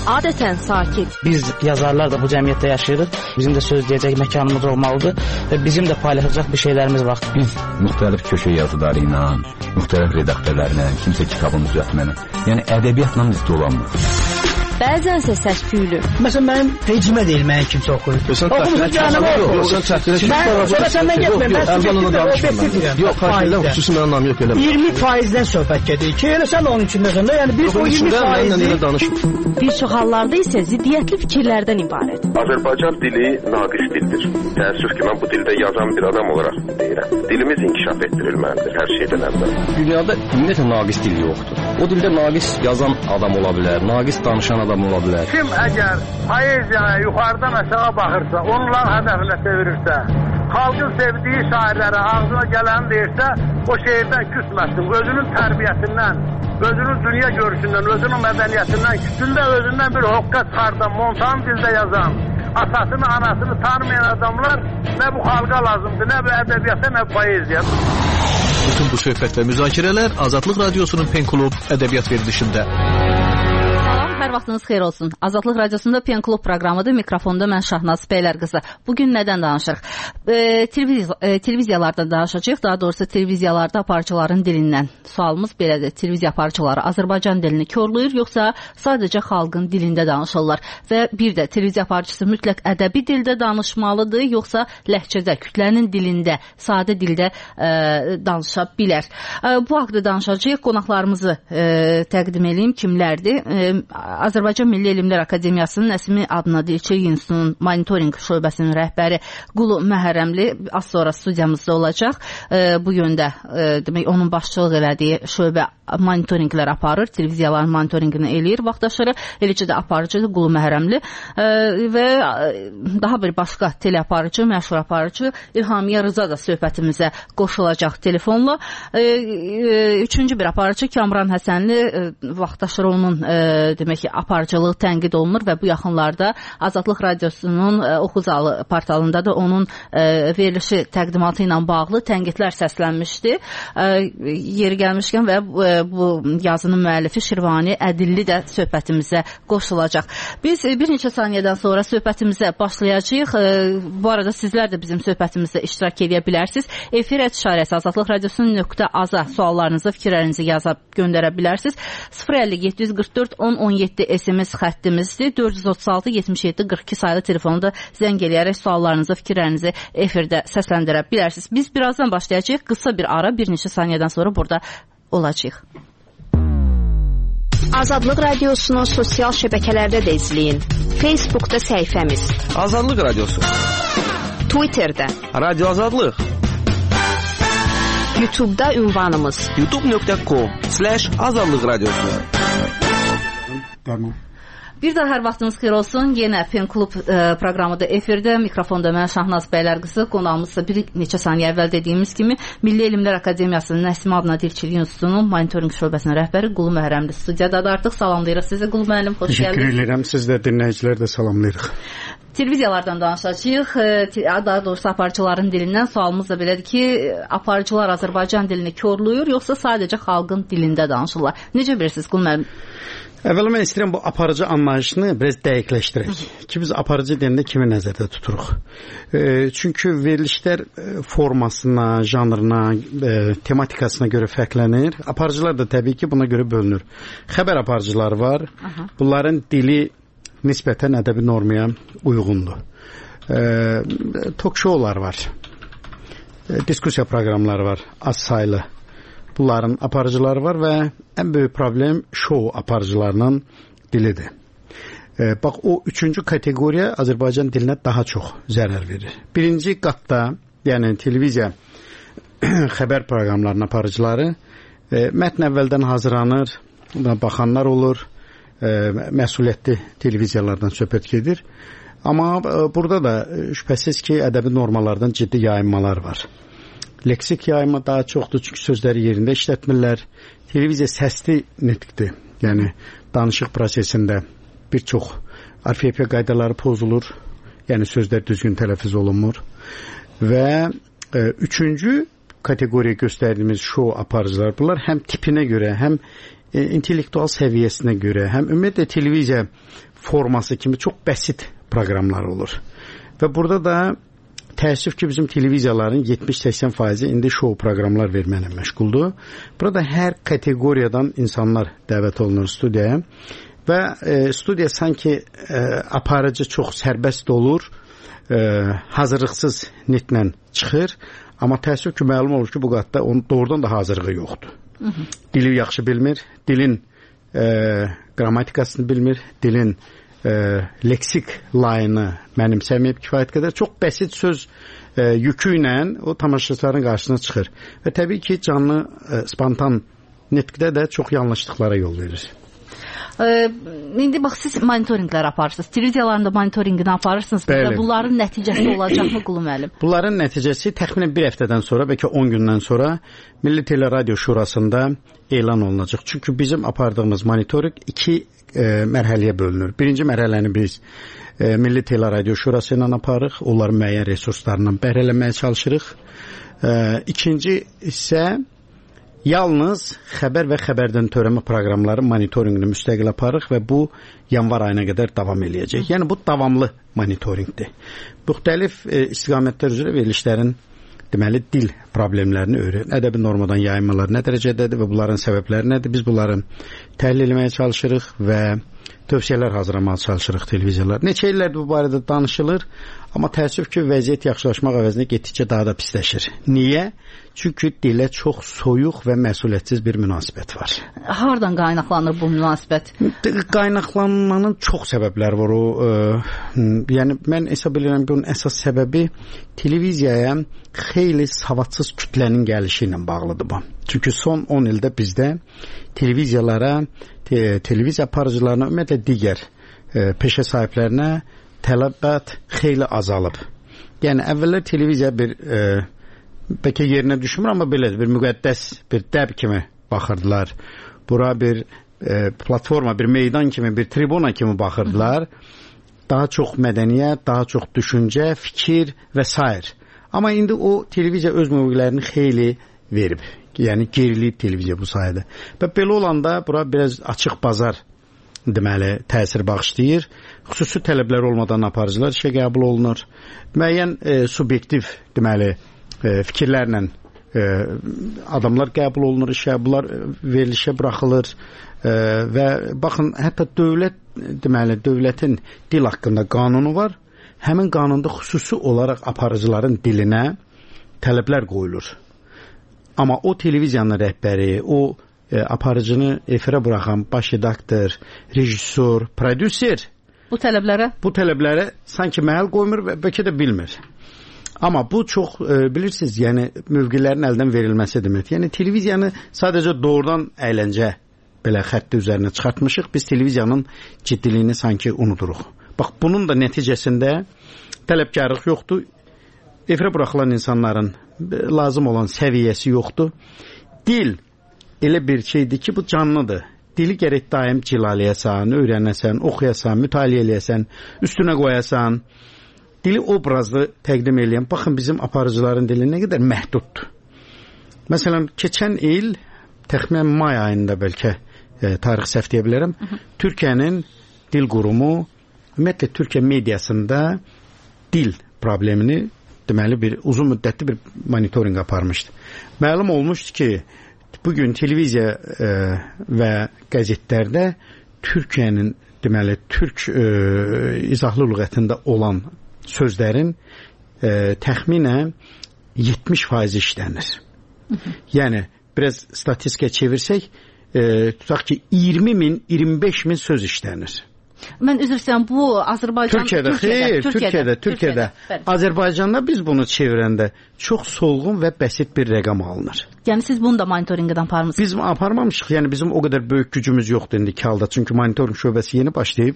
adətən sakit. Biz yazarlar da bu cəmiyyətdə yaşayırıq. Bizim də söz deyəcək məkanımız olmalıdır və bizim də paylaşacaq bir şeylərimiz var. Biz müxtəlif köşə yazıları ilə, müxtəlif redaktörlərlə, kimsə kitabın düzəltməni, yəni ədəbiyyatla biz dolanmırıq. Bəzənsə səs-küylü. Məsələn, mənim hecimə deyil, mənə kimsə oxuyur. Oxumuşun canımı oxuyur. Sonra səndən getməyim, mən sizə obyektiv yox, xaricdən xüsusi mənim anlam yox, eləmə. 20%-dən söhbət gedir ki, elə sən onun içindəsən də, yəni biz o 20%-i... Bir çox hallarda isə ziddiyyətli fikirlərdən ibarət. Azərbaycan dili naqis dildir. Təəssüf ki, mən bu dildə yazan bir adam olaraq deyirəm. Dilimiz inkişaf etdirilməlidir hər şeydən əvvəl. Dünyada ümumiyyətlə naqis dil yoxdur. O dildə naqis yazan adam ola bilər, naqis danışan adam ola bilər. Kim əgər poeziyaya yuxarıdan aşağı baxırsa, onların hədəfinə çevirirsə, xalqın sevdiyi şairlərə ağzına gələni deyirsə, o şeirdən küsməsin, özünün tərbiyəsindən, özünün dünya görüşündən, özünün mədəniyyətindən, küçündə özündən bir hoqqa çıxardan, montan dildə yazan, atasını, anasını tanımayan adamlar nə bu xalqa lazımdır, nə bu ədəbiyyata, nə poeziya. Bütün bu söhbət və müzakirələr Azadlıq Radiosunun Pen Klub ədəbiyyat verilişində. Hər vaxtınız xeyir olsun. Azadlıq Radiosunda Pen Klub proqramıdır. Mikrofonda mən Şahnaz Beylər qızı. Bugün nədən danışırıq? Televiziyalardan danışacağıq. Daha doğrusu televiziyalarda aparıcıların dilindən. Sualımız belədir. Televiziya aparıcıları Azərbaycan dilini körləyir, yoxsa sadəcə xalqın dilində danışırlar? Və bir də televiziya aparıcısı mütləq ədəbi dildə danışmalıdır, yoxsa ləhcədə, kütlənin dilində, sadə dildə danışa bilər? Bu haqda danışacağıq. Qonaqlarımızı təqdim edeyim. Kimlərdir? Azərbaycan Milli Elmlər Akademiyasının Nəsimi Adnadil İnstitutunun monitorinq şöbəsinin rəhbəri Qulu Məhərrəmli az sonra studiyamızda olacaq. Bu yöndə demək onun başçılıq elədiyi şöbə monitorinqlər aparır, televiziyaların monitorinqini eləyir vaxtaşırı. Eləcə də aparıcıdır Qulu Məhərrəmli və daha bir başqa teleaparıcı, məşhur aparıcı İlhamiyə Rıza da söhbətimizə qoşulacaq telefonla. Üçüncü bir aparıcı Kamran Həsənli vaxtaşırı onun demək ki, aparıcılığı tənqid olunur və bu yaxınlarda Azadlıq Radiosunun Oxuzalı portalında da onun verilişi təqdimatı ilə bağlı tənqidlər səslənmişdi. Yeri gəlmişkən və bu yazının müəllifi Şirvani Ədilli də söhbətimizə qoşulacaq. Biz bir neçə saniyədən sonra söhbətimizə başlayacağıq. Bu arada sizlər də bizim söhbətimizdə iştirak edə bilərsiniz. Efir @işarəsi Azadlıq Radiosunun.az suallarınızı, fikirlərinizi yazıb göndərə bilərsiniz. 050-744 1017 SMS xəttimizdir. 436 77 42 sayılı telefonda zəng eləyərək suallarınızı, fikirlərinizi efirdə səsləndirə bilərsiniz. Biz birazdan başlayacağıq. Qısa bir ara, bir neçə saniyədən sonra burada olacaq. Azadlıq Radiosunun sosial şəbəkələrdə də izləyin. Facebookda səhifəmiz Azadlıq Radiosu, Twitterdə Radio Azadlıq, YouTube'da ünvanımız youtube.com/Azadlıq Radiosu. Tamam. Bir daha hər vaxtınız xeyir olsun. Yenə Pen Klub proqramıdır efirdə. Mikrofonda mən Şahnaz Beylər qızı. Qonağımızsa bir neçə saniyə əvvəl dediyimiz kimi Milli Elmlər Akademiyasının Nəsimi Adnadil İnstitutunun monitorinq şöbəsinin rəhbəri Qulu Məhərrəmli studiyadadır. Artıq salamlayırıq sizi Qulu müəllim, xoş gəldiniz. Təşəkkür edirəm. Siz də dinləyicilər də salamlayırıq. Televiziyalardan danışacağıq. Daha doğrusu aparıcıların dilindən. Sualımız da belədir ki, aparıcılar Azərbaycan dilini körləyir, yoxsa sadəcə xalqın dilində danışırlar? Necə bilirsiniz Qulu müəllim? Əvvəla mən istəyirəm bu aparıcı anlayışını biraz dəqiqləşdirək. Ki biz aparıcı deyəndə kimi nəzərdə tuturuq? Çünki verilişlər formasına, janrına, tematikasına görə fərqlənir. Aparıcılar da təbii ki buna görə bölünür. Xəbər aparıcıları var. Bunların dili nisbətən ədəbi normaya uyğundur. Talk-showlar var. Diskusiya proqramları var, az saylı. Bunların aparıcıları var və ən böyük problem show aparıcılarının dilidir. Bax, o üçüncü kateqoriya Azərbaycan dilinə daha çox zərər verir. Birinci qatda, yəni televiziya xəbər proqramlarının aparıcıları mətn əvvəldən hazırlanır, baxanlar olur, məsuliyyətli televiziyalardan söhbət gedir. Amma burada da şübhəsiz ki, ədəbi normalardan ciddi yayınmalar var. Leksik yayımı daha çoxdur, çünki sözləri yerində işlətmirlər. Televiziya səsli nitqdir. Yəni, danışıq prosesində bir çox orfoepiya qaydaları pozulur. Yəni, sözlər düzgün tələffüz olunmur. Və üçüncü kateqoriya göstərdiyimiz show aparıcılar, bunlar həm tipinə görə, həm intellektual səviyyəsinə görə, həm ümumiyyətlə televiziya forması kimi çox bəsit proqramlar olur. Və burada da təəssüf ki, bizim televiziyaların 70-80% indi şou proqramlar verməklə məşğuldur. Burada hər kateqoriyadan insanlar dəvət olunur studiyaya və studiya sanki aparıcı çox sərbəst olur, hazırlıqsız nitlə çıxır, amma təəssüf ki, məlum olur ki, bu qatda onun doğrudan da hazırlığı yoxdur. Dili yaxşı bilmir, dilin qrammatikasını bilmir, dilin leksik layını mənimsəməyib kifayət qədər çox bəsit söz yükü ilə o tamaşaçıların qarşısına çıxır və təbii ki, canlı spontan nitqdə də çox yanlışlıqlara yol verir. İndi bax, siz monitorinqlər aparırsınız, televiziyalarında monitorinqini aparırsınız və bunların nəticəsi olacaqmı Qulu müəllim? Bunların nəticəsi təxminən bir həftədən sonra, bəlkə 10 gündən sonra Milli Teleradio Şurasında elan olunacaq. Çünki bizim apardığımız monitoring 2 mərhələyə bölünür. Birinci mərhələni biz Milli Teleradio Şurası ilə aparırıq, onların müəyyən resurslarından bəhrələnməyə çalışırıq. İkinci isə yalnız xəbər və xəbərdən törəmə proqramları monitorinqini müstəqil aparırıq və bu yanvar ayına qədər davam eləyəcək. Yəni bu davamlı monitorinqdir. Müxtəlif istiqamətlər üzrə verilişlərin deməli dil problemlərini öyrən. Ədəbi normadan yayınmalar nə dərəcədədir və bunların səbəbləri nədir? Biz bunları təhlil etməyə çalışırıq və tövsiyələr hazırlamağa çalışırıq televiziyalar. Neçə illərdir bu barədə danışılır, amma təəssüf ki, vəziyyət yaxşılaşmaq əvəzinə getdikcə daha da pisləşir. Niyə? Çünki dilə çox soyuq və məsuliyyətsiz bir münasibət var. Hardan qaynaqlanır bu münasibət? Qaynaqlanmanın çox səbəbləri var. Yəni mən hesab edirəm ki, onun əsas səbəbi televiziyaya xeyli savadsız kütlənin gəlişi ilə bağlıdır bu. Çünki son 10 ildə bizdə televiziyalara, televiziya aparıcılarına, ümumiyyətlə digər peşə sahiblərinə tələbat xeyli azalıb. Yəni əvvəllər televiziya bir bəlkə yerinə düşmür, amma belədir, bir müqəddəs, bir dəb kimi baxırdılar. Bura bir platforma, bir meydan kimi, bir tribuna kimi baxırdılar. Daha çox mədəniyyət, daha çox düşüncə, fikir və s. Amma indi o televiziya öz mövqelərini xeyli verib. Yəni geriliyib televiziya bu sayədə. Və belə olanda bura biraz açıq bazar deməli təsir bağışlayır. Xüsusi tələblər olmadan aparıcılar işə qəbul olunur. Müəyyən subyektiv deməli fikirlərlə adamlar qəbul olunur işə, bunlar verilişə buraxılır və baxın, hətta dövlətin dil haqqında qanunu var. Həmin qanunda xüsusi olaraq aparıcıların dilinə tələblər qoyulur. Amma o televiziyanın rəhbəri, o aparıcını efirə buraxan baş redaktor, rejissor, prodüser bu tələblərə sanki məhəl qoymur və bəlkə də bilmir. Amma bu çox bilirsiniz, yəni mövqelərin əldən verilməsi demək. Yəni televiziyanı sadəcə doğrudan əyləncə belə xətti üzərinə çıxartmışıq. Biz televiziyanın ciddiliyini sanki unuduruq. Bax, bunun da nəticəsində tələbkarlıq yoxdur. Efirə buraxılan insanların lazım olan səviyyəsi yoxdur. Dil elə bir şeydir ki, bu canlıdır. Dili gərək daim cilaləyəsən, öyrənəsən, oxuyasan, mütaliə eləyəsən, üstünə qoyasan. Dili obrazlı təqdim eləyən, baxın bizim aparıcıların dili nə qədər məhduddur. Məsələn, keçən il, təxminən may ayında bəlkə tarix səhv deyə bilərəm, Türkiyənin dil qurumu, ümumiyyətlə Türkiyə mediasında dil problemini deməli bir uzun müddətli bir monitoring aparmışdı. Məlum olmuşdu ki, bugün televiziya və qəzetlərdə Türkiyənin deməli türk izahlı lüğətində olan sözlərin təxminən 70% işlənir. Yəni biraz statistikaya çevirsək, tutaq ki 20.000, 25.000 söz işlənir. Mən üzr istəyirəm, bu Azərbaycan Türkiyədə. Azərbaycanda biz bunu çevirəndə çox solğun və bəsit bir rəqam alınır. Yəni siz bunu da monitorinqdən aparmısınız? Biz aparmamışıq. Yəni bizim o qədər böyük gücümüz yoxdur indiki halda. Çünki monitoring şöbəsi yeni başlayıb.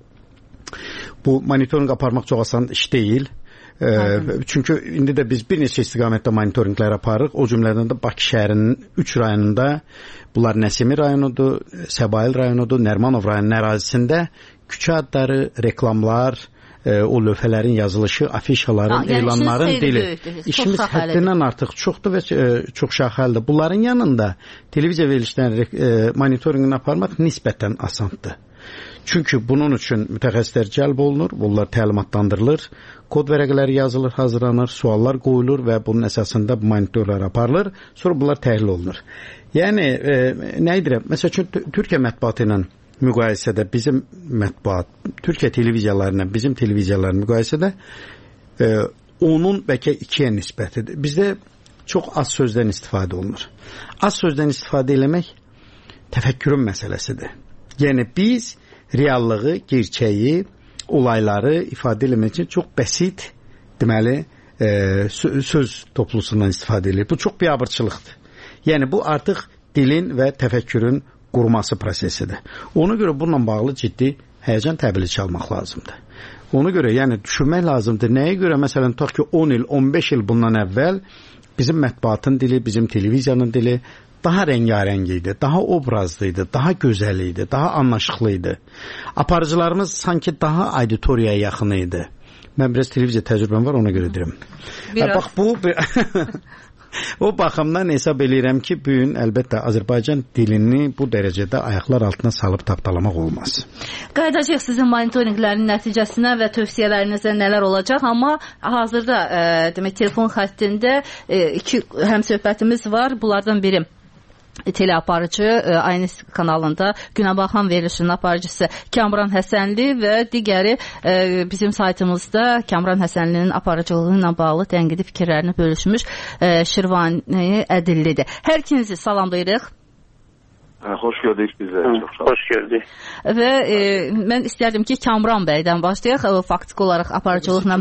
Bu monitoring aparmaq çox asan iş deyil. Çünki indi də biz bir neçə istiqamətdə monitoringlər aparırıq. O cümlədən də Bakı şəhərinin 3 rayonunda, bunlar Nəsimi rayonudur, Səbail rayonudur, Nərmanov rayonunun ərazisində küçə adları, reklamlar, o lövhələrin yazılışı, afişaların, elanların dili. İşimiz həddindən artıq çoxdur və çox şaxəlidir. Bunların yanında televiziya verilişlərinin monitorinqini aparmaq nisbətən asandır. Çünki bunun üçün mütəxəssislər cəlb olunur, bunlar təlimatlandırılır, kod vərəqələri yazılır, hazırlanır, suallar qoyulur və bunun əsasında monitorlar aparılır, sonra bunlar təhlil olunur. Yəni, nə edirəm? Məsəl üçün, Türkiyə mətbuatı ilə müqayisədə bizim mətbuat, Türkiyə televiziyalarına, bizim televiziyaların müqayisədə onun bəlkə 2-yə nisbətidir. Bizdə çox az sözdən istifadə olunur. Az sözdən istifadə eləmək təfəkkürün məsələsidir. Yəni, biz reallığı, gerçəyi, olayları ifadə eləmək üçün çox bəsit, deməli, söz toplusundan istifadə edilir. Bu çox biabırçılıqdır. Yəni, bu artıq dilin və təfəkkürün qurması prosesidir. Ona görə bununla bağlı ciddi həyəcan təbili çalmaq lazımdır. Ona görə, yəni, düşünmək lazımdır. Nəyə görə, məsələn, tutaq ki, 10 il, 15 il bundan əvvəl bizim mətbuatın dili, bizim televiziyanın dili daha rəngarəng idi, daha obrazlı idi, daha gözəl idi, daha anlaşıqlı idi. Aparıcılarımız sanki daha auditoriyaya yaxın idi. Mən biraz televiziya təcrübəm var, ona görə deyirəm. Bax, bu o baxımdan hesab eləyirəm ki, bu gün əlbəttə Azərbaycan dilini bu dərəcədə ayaqlar altına salıb tapdalamaq olmaz. Qayıdacaq sizin monitorinqlərin nəticəsinə və tövsiyələrinizə nələr olacaq, amma hazırda demək telefon xəttində 2 həmsöhbətimiz var. Bunlardan biri teleaparıcı, aynı kanalında Günəbaxan verilişinin aparıcısı Kamran Həsənli və digəri bizim saytımızda Kamran Həsənlinin aparıcılığı ilə bağlı tənqidi fikirlərini bölüşmüş Şirvani Ədillidir. Hər ikinizi salamlayırıq. Xoş gördük bizə. Xoş gördük. Və mən istərdim ki, Kamran bəydən başlayaq. Faktiki olaraq aparıcılıqla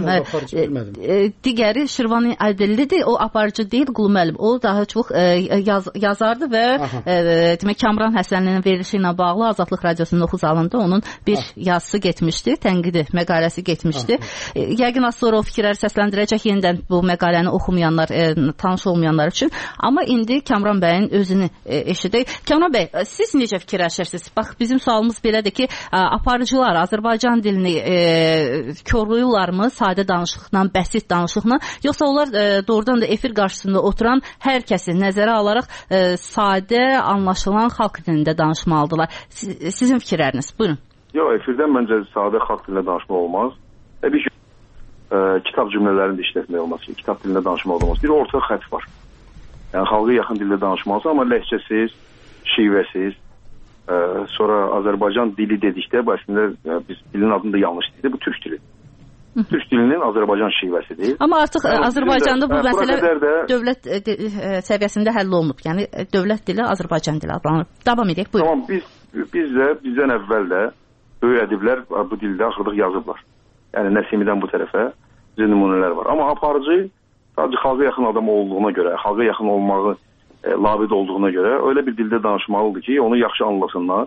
digəri Şirvani Ədillidir. O aparıcı deyil, Qulu müəllim. O daha çox yazardı və demək Kamran Həsənlinin verilişi ilə bağlı Azadlıq Radiosunun oxu zalında onun bir yazısı getmişdi, tənqidi məqaləsi getmişdi. Yəqin az sonra o fikirləri səsləndirəcək yenidən bu məqaləni oxumayanlar, tanış olmayanlar üçün. Amma indi Kamran bəyin özünü eşidək. Kamran bəy, siz necə fikirləşirsiniz? Bax, bizim sualımız belədir ki, aparıcılar Azərbaycan dilini korlayırlarmı sadə danışıqla, bəsit danışıqla, yoxsa onlar doğrudan da efir qarşısında oturan hər kəsi nəzərə alaraq sadə, anlaşılan xalq dilində danışmalıdırlar? Sizin fikirləriniz, buyurun. Yox, efirdən məncə sadə xalq dilində danışmaq olmaz. Bir kitab cümlələrini də işlətmək olmaz, kitab dilində danışmaq olmaz. Bir orta xətt var. Yəni, xalqa yaxın dildə danışmalısın, amma ləhcəsiz, şivəsiz, sonra Azərbaycan dili dedikdə, bu əslində biz dilin adını da yanlış deyildi, bu türk dili. Türk dilinin Azərbaycan şivəsidir. Amma artıq Azərbaycanda bu məsələ dövlət səviyyəsində həll olunub. Yəni, dövlət dili Azərbaycan dili adlanır. Davam edək, buyurun. Tamam, bizdən əvvəl də böyük ədiblər bu dildə axırdıq yazıblar. Yəni, Nəsimidən bu tərəfə bizə nümunələr var. Amma aparıcı sadəcə xalqa yaxın adam olduğuna görə, xalqa yaxın olmağı labid olduğuna görə öyle bir dildə danışmalıdır ki, onu yaxşı anlasınlar.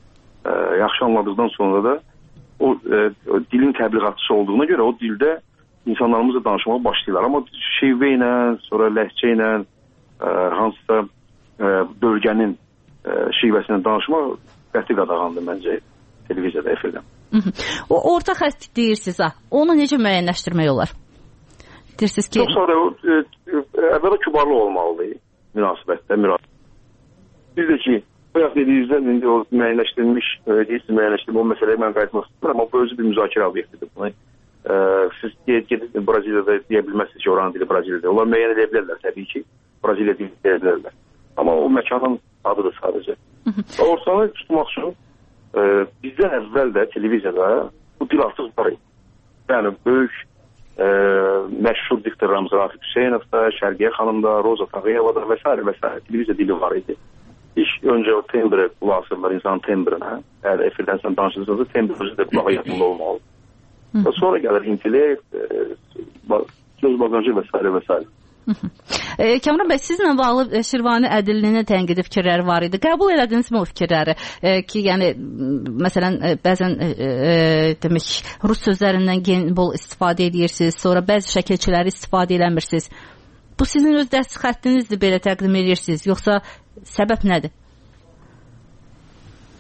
Yaxşı anladıqdan sonra da o dilin təbliğatçısı olduğuna görə o dildə insanlarımızla danışmağa başlayırlar. Amma şivə ilə, sonra ləhcə ilə, hansısa bölgənin şivəsindən danışmaq qəti qadağandır məncə televiziyada, efirdən. O orta xətt deyirsiniz, onu necə müəyyənləşdirmək olar? Deyirsiniz ki... Çox sadə, əvvəla kübarlı olmalıdır. Münasibətdə, Biz də ki, bayaq dediyinizdən indi o müəyyənləşdirilmiş, o məsələyə mən qayıtmaq istəyirəm, amma bu özü bir müzakirə obyektidir. Siz gedib Braziliyada deyə bilməzsiniz ki, oranın dili Braziliyadır. Onlar müəyyən edə bilərlər, təbii ki, Braziliya dili deyə bilərlər. Amma o məkanın adıdır sadəcə. Ortanı tutmaq üçün bizdən əvvəl də televiziyada bu dil artıq var idi. Yəni, böyük məşhur diktorlarımız Rafiq Hüseynov da, Şərqiyə xanım da, Roza Tağıyeva da və s. televiziya dili var idi. İlk öncə o tembre qulaq asırlar insanın tembrinə. Əgər efirdən sən danışırsanız, tembr özü də qulağa yaxında olmalı. Sonra gəlir intellekt, söz bagajı və s. Kamran bəy, sizlə bağlı Şirvani Ədillinin tənqidi fikirləri var idi. Qəbul elədinizmi o fikirləri? Ki, yəni, məsələn, bəzən demək, rus sözlərindən bol istifadə edirsiniz, sonra bəzi şəkilçiləri istifadə eləmirsiniz. Bu sizin öz dərs xəttinizdir, belə təqdim edirsiniz, yoxsa səbəb nədir?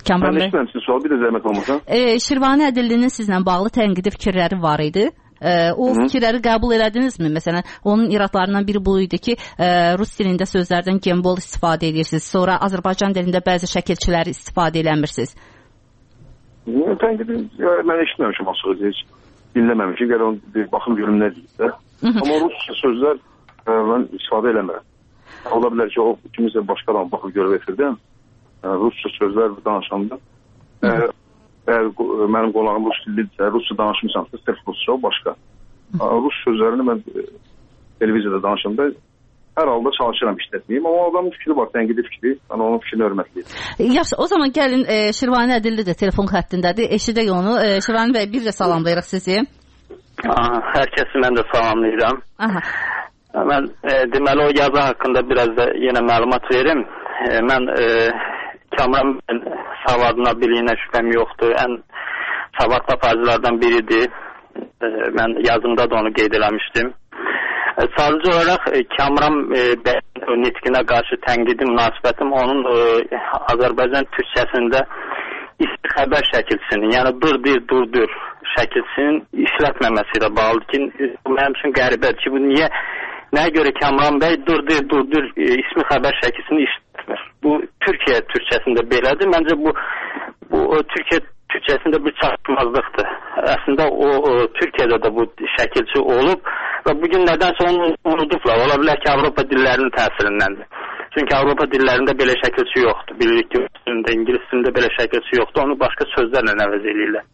Kamran bəy. Mən sual bir də zəhmət olmasa. Şirvani Ədillinin sizlə bağlı tənqidi fikirləri var idi. O fikirləri qəbul elədinizmi? Məsələn, onun iradlarından biri bu idi ki, rus dilində sözlərdən gembol istifadə edirsiniz. Sonra Azərbaycan dilində bəzi şəkilçiləri istifadə eləmirsiniz. Tənqidi mən eşitməmişim açığı heç. Dinləməmişim. Gələ onu baxım görüm nə deyir. Amma rusca sözlər mən istifadə eləmirəm. Ola bilər ki, o ikimiz də başqa adam baxıb görüb efirdən. Rusça sözlər danışanda əgər mənim qolağım rus dilidirsə, rusça danışmışamsa, sırf rusça o başqa. Rus sözlərini mən televiziyada danışanda hər halda çalışıram işlətməyim, amma adamın fikri var, tənqidi fikri, mən onun fikrini hörmətliyim. Yaxşı, o zaman gəlin Şirvani Ədilli də telefon xəttindədir, eşidək onu. Şirvani bəy, bir də salamlayırıq sizi. Hər kəsi mən də salamlayıram. Mən deməli o yazı haqqında biraz da yenə məlumat verim. Mən Kamran savadına, biliyinə şübhəm yoxdur. Ən savadlı aparıcılardan biridir. Mən yazımda da onu qeyd eləmişdim. Sadəcə olaraq Kamran bəyin nitqinə qarşı tənqidi münasibətim onun Azərbaycan türkçəsində isti xəbər şəkilçisinin, yəni dur şəkilçisinin işlətməməsi ilə bağlıdır ki, bu mənim üçün qəribədir ki, bu nəyə görə Kamran bəy dur ismi xəbər şəkilçisini işlətmir. Bu Türkiyə türkçəsində belədir. Məncə bu Türkiyə türkçəsində bir çatışmazlıqdır. Əslində o Türkiyədə də bu şəkilçi olub və bugün nədənsə onu unudublar. Ola bilər ki, Avropa dillərinin təsirindəndir. Çünki Avropa dillərində belə şəkilçi yoxdur. Bilirik ki, İngilis dilində belə şəkilçi yoxdur. Onu başqa sözlərlə əvəz eləyirlər.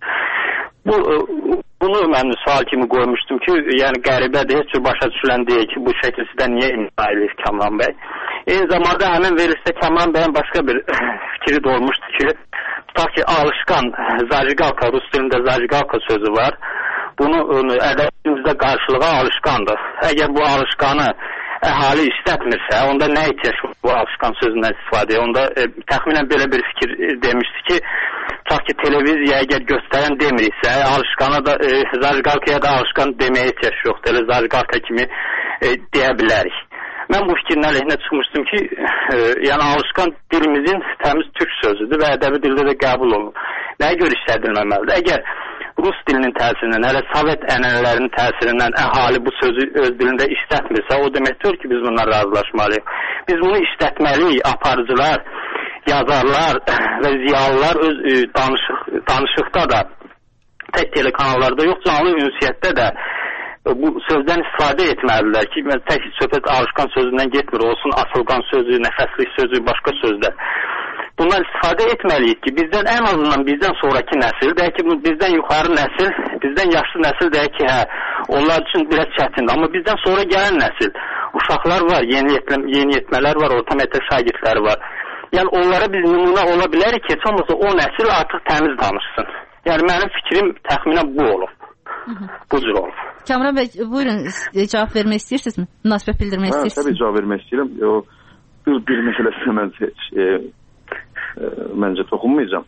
Bunu mən sual kimi qoymuşdum ki, yəni qəribədir, heç cür başa düşülən deyil ki, bu şəkilçidən niyə imza eləyir Kamran bəy. Eyni zamanda həmin verilişdə Kamran bəyin başqa bir fikri də olmuşdu ki, tutaq ki, alışqan, zajigalka, rus dilində zajigalka sözü var. Bunu ədəbiyyatımızda qarşılığa alışqandır. Əgər bu alışqanı əhali işlətmirsə, onda nə ihtiyac bu alışqan sözündən istifadə edir? Onda təxminən belə bir fikir demişdi ki, tutaq ki, televiziya əgər göstərən demiriksə, alışqana da, zajigalkaya da alışqan deməyə ihtiyac yoxdur. Elə zajigalka kimi deyə bilərik. Mən bu fikrin əleyhinə çıxmışdım ki, yəni alışqan dilimizin təmiz türk sözüdür və ədəbi dildə də qəbul olunur. Nəyə görə işlədilməməlidir? Əgər rus dilinin təsirindən, hələ Sovet ənənələrinin təsirindən əhali bu sözü öz dilində işlətmirsə, o deməkdir ki, biz bundan razılaşmalıyıq. Biz bunu işlətməliyik, aparıcılar, yazarlar və ziyalılar öz danışıqda da, tək telekanallarda yox, canlı ünsiyyətdə də bu sözdən istifadə etməlidirlər ki, tək söhbət alışqan sözündən getmir, olsun asılqan sözü, nəfəslik sözü, başqa sözlər. Bundan istifadə etməliyik ki, bizdən ən azından bizdən sonraki nəsil, deyək ki, bizdən yuxarı nəsil, bizdən yaşlı nəsil deyək ki, onlar üçün biraz çətindir. Amma bizdən sonra gələn nəsil, uşaqlar var, yeniyetmələr var, orta məktəb şagirdləri var. Yəni onlara biz nümunə ola bilərik ki, heç olmasa o nəsil artıq təmiz danışsın. Yəni mənim fikrim təxminən bu olub. Bu cür olub. Kamran bəy, buyurun, cavab vermək istəyirsinizmi? Münasibət bildirmək istəyirsiniz? Təbii cavab vermək istəyirəm. Bir məsələsinə məncə toxunmayacağım.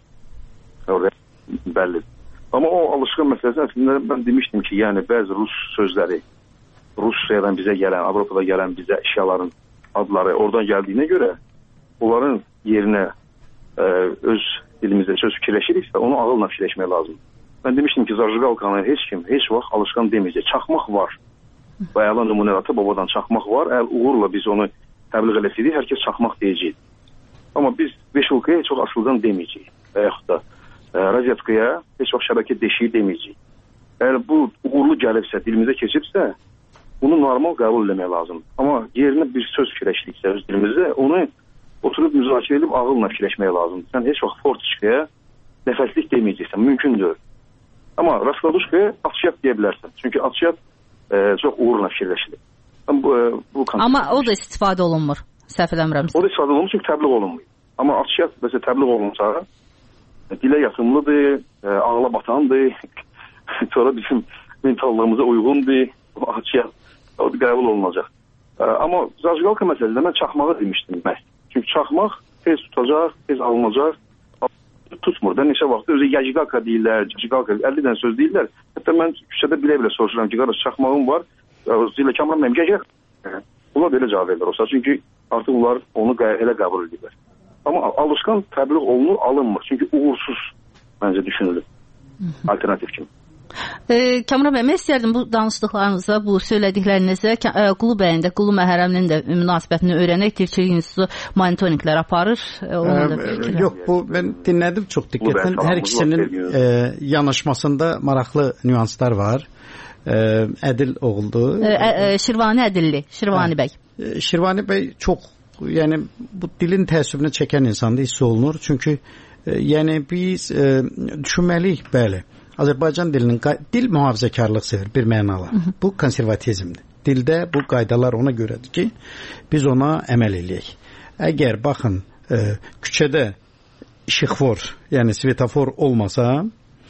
Bəllidir. Amma o alışqan məsələsi əslində mən demişdim ki, yəni bəzi rus sözləri, Rusiyadan bizə gələn, Avropada gələn bizə əşyaların adları oradan gəldiyinə görə onların yerinə öz dilimizdə söz fikirləşiriksə, onu ağılla fikirləşmək lazımdır. Mən demişdim ki, zajigalkanı heç kim, heç vaxt alışqan deməyəcək. Çaxmaq var. Və əla nümunə ata-babadan çaxmaq var. Əgər uğurla biz onu təbliğ eləsəydik, hər kəs çaxmaq deyəcək. Amma biz veşulkaya heç vaxt asılqan deməyəcəyik. Və yaxud da razetkaya heç vaxt şəbəkə deşiyi deməyəcəyik. Əgər bu uğurlu gəlibsə, dilimizə keçibsə, bunu normal qəbul eləmək lazımdır. Amma yerinə bir söz fikirləşdiksə öz dilimizdə, onu oturub müzakirə edib ağılla fikirləşmək lazımdır. Sən heç vaxt fortiçkaya nəfəslik deməyəcəksən, mümkündür. Amma rastladuşkaya atışyat deyə bilərsən. Çünki atışyat çox uğurla fikirləşilir. Amma o da istifadə olunmur, səhv eləmirəmsə. O da istifadə olunmur, çünki təbliğ olunmur. Amma atışyat məsələn təbliğ olunsa, dilə yatımlıdır, ağla batandır, sonra bizim mentallığımıza uyğundur, atışyat o da qəbul olunacaq. Amma zajigalka məsələsində mən çaxmağı demişdim məhz. Çünki çaxmaq tez tutacaq, tez alınacaq. Tutmur da, neçə vaxt özü yajigalka deyirlər, yajigalka, 50 dənə söz deyirlər. Hətta mən küçədə bilə-bilə soruşuram ki, qardaş çaxmağım var, zilə Kamran mənim yajigalka. Bunlar belə cavab verirlər olsa, çünki artıq onlar onu elə qəbul edirlər. Amma alışqan təbliğ olunur, alınmır. Çünki uğursuz məncə düşünülür. Alternativ kimi. Kamran bəy, mən istərdim bu danışdıqlarınıza, bu söylədiklərinizə Qulu bəyin də, Qulu Məhərrəminin də münasibətini öyrənək. Tirçilik İnstitutu monitorinqlər aparır. Yox, bu mən dinlədim çox diqqətlə. Hər ikisinin yanaşmasında maraqlı nüanslar var. Ədil oğuldu. Şirvani Ədilli, Şirvani bəy. Şirvani bəy çox, yəni bu dilin təəssübünü çəkən insanda hiss olunur. Çünki yəni biz düşünməliyik, bəli. Azərbaycan dilinin dil mühafizəkarlıq sevir bir mənala. Bu konservatizmdir. Dildə bu qaydalar ona görədir ki, biz ona əməl eləyək. Əgər baxın küçədə işıqfor, yəni svetofor olmasa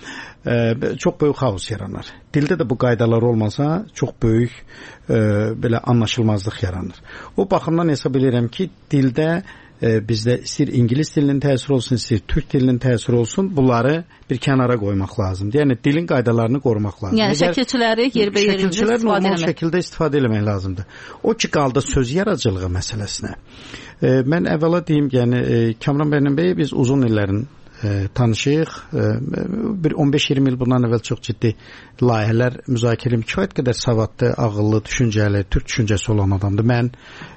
çox böyük xaos yaranar. Dildə də bu qaydalar olmasa çox böyük belə anlaşılmazlıq yaranır. O baxımdan hesab edirəm ki, dildə bizdə istəyir ingilis dilinin təsiri olsun, istəyir türk dilinin təsiri olsun, bunları bir kənara qoymaq lazımdır. Yəni dilin qaydalarını qorumaq lazımdır. Yəni şəkilçiləri yerbəyerində şəkilçilər normal şəkildə istifadə etmək lazımdır. O ki qaldı söz yaradıcılığı məsələsinə. Mən əvvəla deyim, yəni Kamran bəy biz uzun illərin tanışıyıq. Bir 15-20 il bundan əvvəl çox ciddi layihələr müzakirə edib. Kifayət qədər savadlı, ağıllı, düşüncəli, türk düşüncəsi olan adamdır. Mən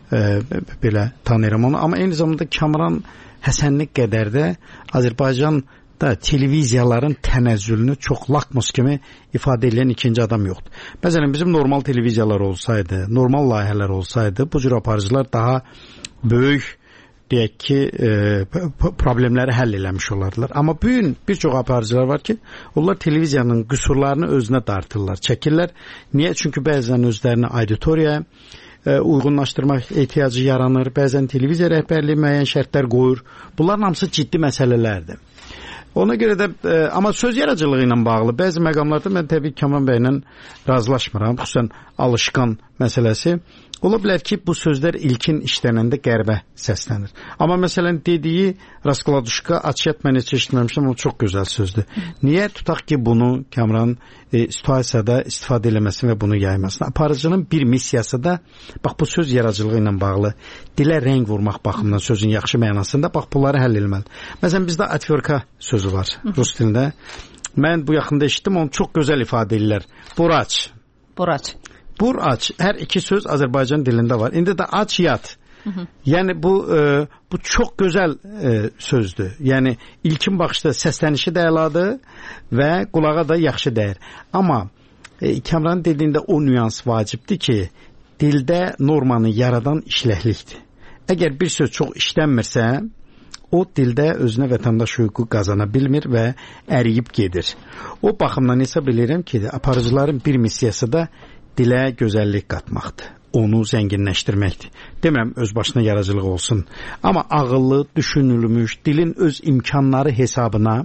belə tanıyıram onu. Amma eyni zamanda Kamran Həsənli qədər də Azərbaycanda televiziyaların tənəzzülünü çox lakmus kimi ifadə edən ikinci adam yoxdur. Məsələn, bizim normal televiziyalar olsaydı, normal layihələr olsaydı, bu cür aparıcılar daha böyük deyək ki, problemləri həll eləmiş olardılar. Amma bugün bir çox aparıcılar var ki, onlar televiziyanın qüsurlarını özünə dartırlar, çəkirlər. Niyə? Çünki bəzən özlərini auditoriyaya uyğunlaşdırmaq ehtiyacı yaranır, bəzən televiziya rəhbərliyi müəyyən şərtlər qoyur. Bunların hamısı ciddi məsələlərdir. Ona görə də, amma söz yaradıcılığı ilə bağlı bəzi məqamlarda mən təbii Kamran bəylə razılaşmıram. Xüsusən alışqan məsələsi. Ola bilər ki, bu sözlər ilkin işlənəndə qərbə səslənir. Amma məsələn dediyi Raskladuşka açıyat mən heç eşitməmişdim, o çox gözəl sözdür. Niyə tutaq ki, bunu Kamran situasiyada istifadə eləməsin və bunu yaymasın? Aparıcının bir missiyası da, bax bu söz yaradıcılığı ilə bağlı, dilə rəng vurmaq baxımından sözün yaxşı mənasında, bax bunları həll etməli. Məsələn, bizdə atverka sözü var rus dilində. Mən bu yaxında eşitdim, onu çox gözəl ifadə edirlər. Buraç. Buraç. Buraç. Hər iki söz Azərbaycan dilində var. İndi də aç yat. Yəni bu çox gözəl sözdür. Yəni ilkin baxışda səslənişi də əladır və qulağa da yaxşı dəyir. Amma Kamran dediyində o nüans vacibdir ki, dildə normanı yaradan işləklikdir. Əgər bir söz çox işlənmirsə, o dildə özünə vətəndaş hüququ qazana bilmir və əriyib gedir. O baxımdan hesab edirəm ki, aparıcıların bir missiyası da dilə gözəllik qatmaqdır. Onu zənginləşdirməkdir. Deməm öz başına yaradıcılıq olsun. Amma ağıllı, düşünülmüş, dilin öz imkanları hesabına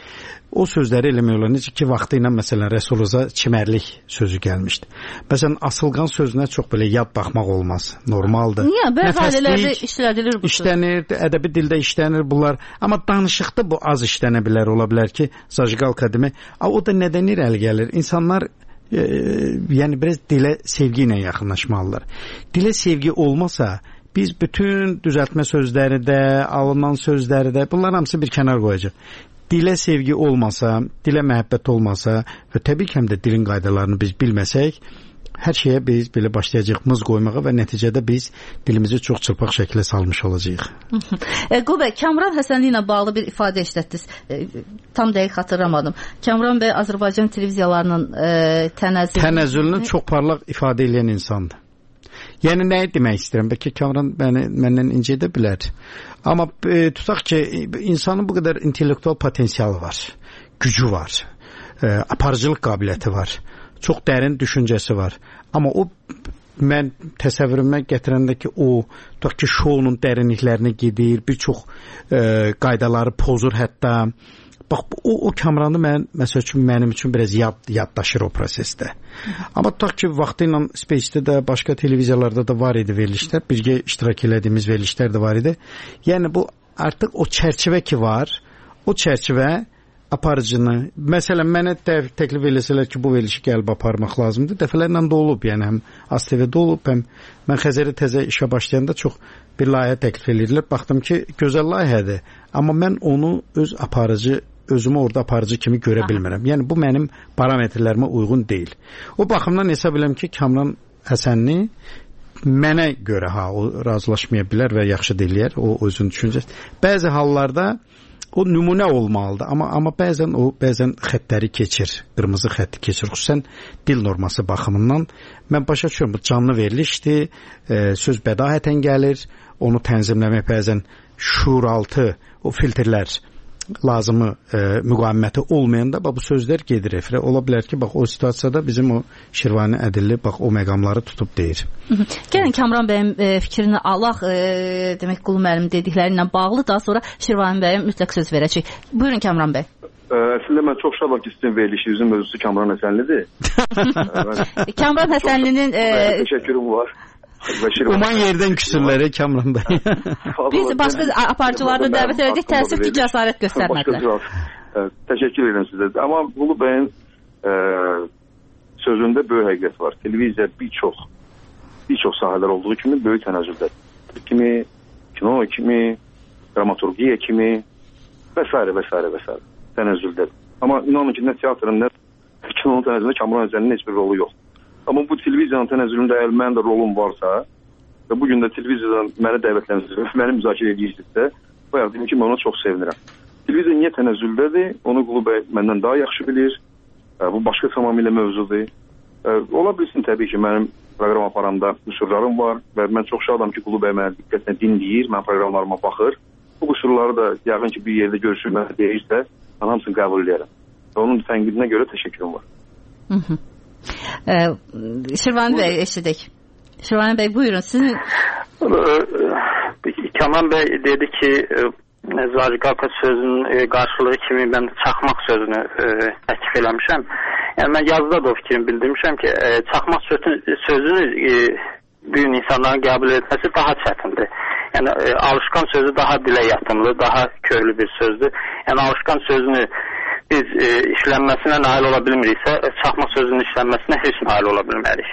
o sözləri eləmək olar. Necə ki, vaxtı ilə məsələn Rəsuluza çimərlik sözü gəlmişdi. Məsələn, asılqan sözünə çox belə yad baxmaq olmaz. Normaldır. Niyə? Bəzi ailələrdə işlədilir bu söz. İşlənir, ədəbi dildə işlənir bunlar. Amma danışıqda bu az işlənə bilər, ola bilər ki, zajqalka demək. O da nədən irəli gəlir? İnsanlar yəni biraz dilə sevgi ilə yaxınlaşmalılar. Dilə sevgi olmasa biz bütün düzəltmə sözləri də, alınan sözləri də bunların hamısı bir kənar qoyacaq. Dilə sevgi olmasa, dilə məhəbbət olmasa və təbii ki, həm də dilin qaydalarını biz bilməsək, hər şeyə biz belə başlayacağıq mız qoymağa və nəticədə biz dilimizi çox çılpaq şəkildə salmış olacağıq. Qul bəy, Kamran Həsənli ilə bağlı bir ifadə işlətdiniz. Tam dəqiq xatırlamadım. Kamran bəy Azərbaycan televiziyalarının tənəzzülünü çox parlaq ifadə edən insandır. Yəni nəyi demək istəyirəm? Bəlkə Kamran məndən incə edə bilər. Amma tutaq ki, insanın bu qədər intellektual potensialı var, gücü var, aparıcılıq qabiliyyəti var, çox dərin düşüncəsi var. Amma o mən təsəvvürümə gətirəndə ki, o tutaq ki, şounun dərinliklərinə gedir, bir çox qaydaları pozur hətta. Bax, o Kamranı məsəl üçün mənim üçün biraz yaddaşır o prosesdə. Amma tutaq ki, vaxtı ilə Space-də də, başqa televiziyalarda da var idi verilişlər, birgə iştirak elədiyimiz verilişlər də var idi. Yəni bu artıq o çərçivə ki var, o çərçivə aparıcını, məsələn, mənə təklif eləsələr ki, bu verilişi gəlib aparmaq lazımdır. Dəfələrlə də olub, yəni həm ASTV-də olub, həm mən Xəzərə təzə işə başlayanda çox bir layihə təklif edirlər. Baxdım ki, gözəl layihədir, amma mən onu özümü orada aparıcı kimi görə bilmirəm. Yəni bu mənim parametrlərimə uyğun deyil. O baxımdan hesab edirəm ki, Kamran Həsənli mənə görə o razılaşmaya bilər və yaxşı deyirlər, o özünün düşüncəsi. Bəzi hallarda o nümunə olmalıdır, amma bəzən xəttləri keçir, qırmızı xətti keçir, xüsusən dil norması baxımından. Mən başa düşürəm, bu canlı verilişdir, söz bədahətən gəlir, onu tənzimləmək bəzən şuuraltı, o filtrlər lazımı müqaviməti olmayanda bu sözlər gedir efirə. Ola bilər ki, bax o situasiyada bizim o Şirvani Ədilli bax o məqamları tutub deyir. Gəlin Kamran bəyin fikrini alaq, demək Qulu müəllim dediklərindən bağlı, daha sonra Şirvani bəyə mütləq söz verəcək. Buyurun Kamran bəy. Əslində mən çox şadam ki, sizin verilişinizin mövzusu Kamran Həsənlidir. Kamran Həsənlinin təşəkkürüm var. Uman yerdən küsürləri Kamran bəy. Biz başqa aparıcılarını dəvət edəcək, təəssüf ki, cəsarət göstərmədilər. Təşəkkür edirəm sizə. Amma Qulu bəyin sözündə böyük həqiqət var. Televiziya bir çox sahələr olduğu kimi böyük tənəzzüldə. Kimi, kino kimi, dramaturgiya kimi və s. tənəzzüldə. Amma inanın ki, nə teatrın, nə kinonun tənəzzülündə Kamran Həsənlinin heç bir rolu yoxdur. Amma bu televiziyanın tənəzzülündə əgər mənim də rolum varsa və bugün də televiziyadan məni dəvətlənirsiniz, məni müzakirə edirsinizsə, bayaq dedim ki, mən ona çox sevinirəm. Televiziya niyə tənəzzüldədir? Onu Qulu bəy məndən daha yaxşı bilir. Bu başqa tamamilə mövzudur. Ola bilsin təbii ki, mənim proqram aparanda qüsurlarım var və mən çox şadam ki, Qulu bəy mənə diqqətlə dinləyir, mən proqramlarıma baxır. Bu qüsurları da yəqin ki, bir yerdə görüşür, mənə deyirsə, mən hamısını qəbul edərəm. Və onun tənqidinə görə təşəkkürüm var. Şirvani bəy eşidək. Şirvani bəy buyurun sizin. Kamran bəy dedi ki, Zajqaka sözünün qarşılığı kimi mən çaxmaq sözünü təklif eləmişəm. Yəni mən yazıda da o fikrimi bildirmişəm ki, çaxmaq sözünü bir insanların qəbul etməsi daha çətindir. Yəni alışqan sözü daha dilə yatımlı, daha köklü bir sözdür. Yəni alışqan sözünü biz işlənməsinə nail ola bilmiriksə, çaxmaq sözünün işlənməsinə heç nail ola bilmərik.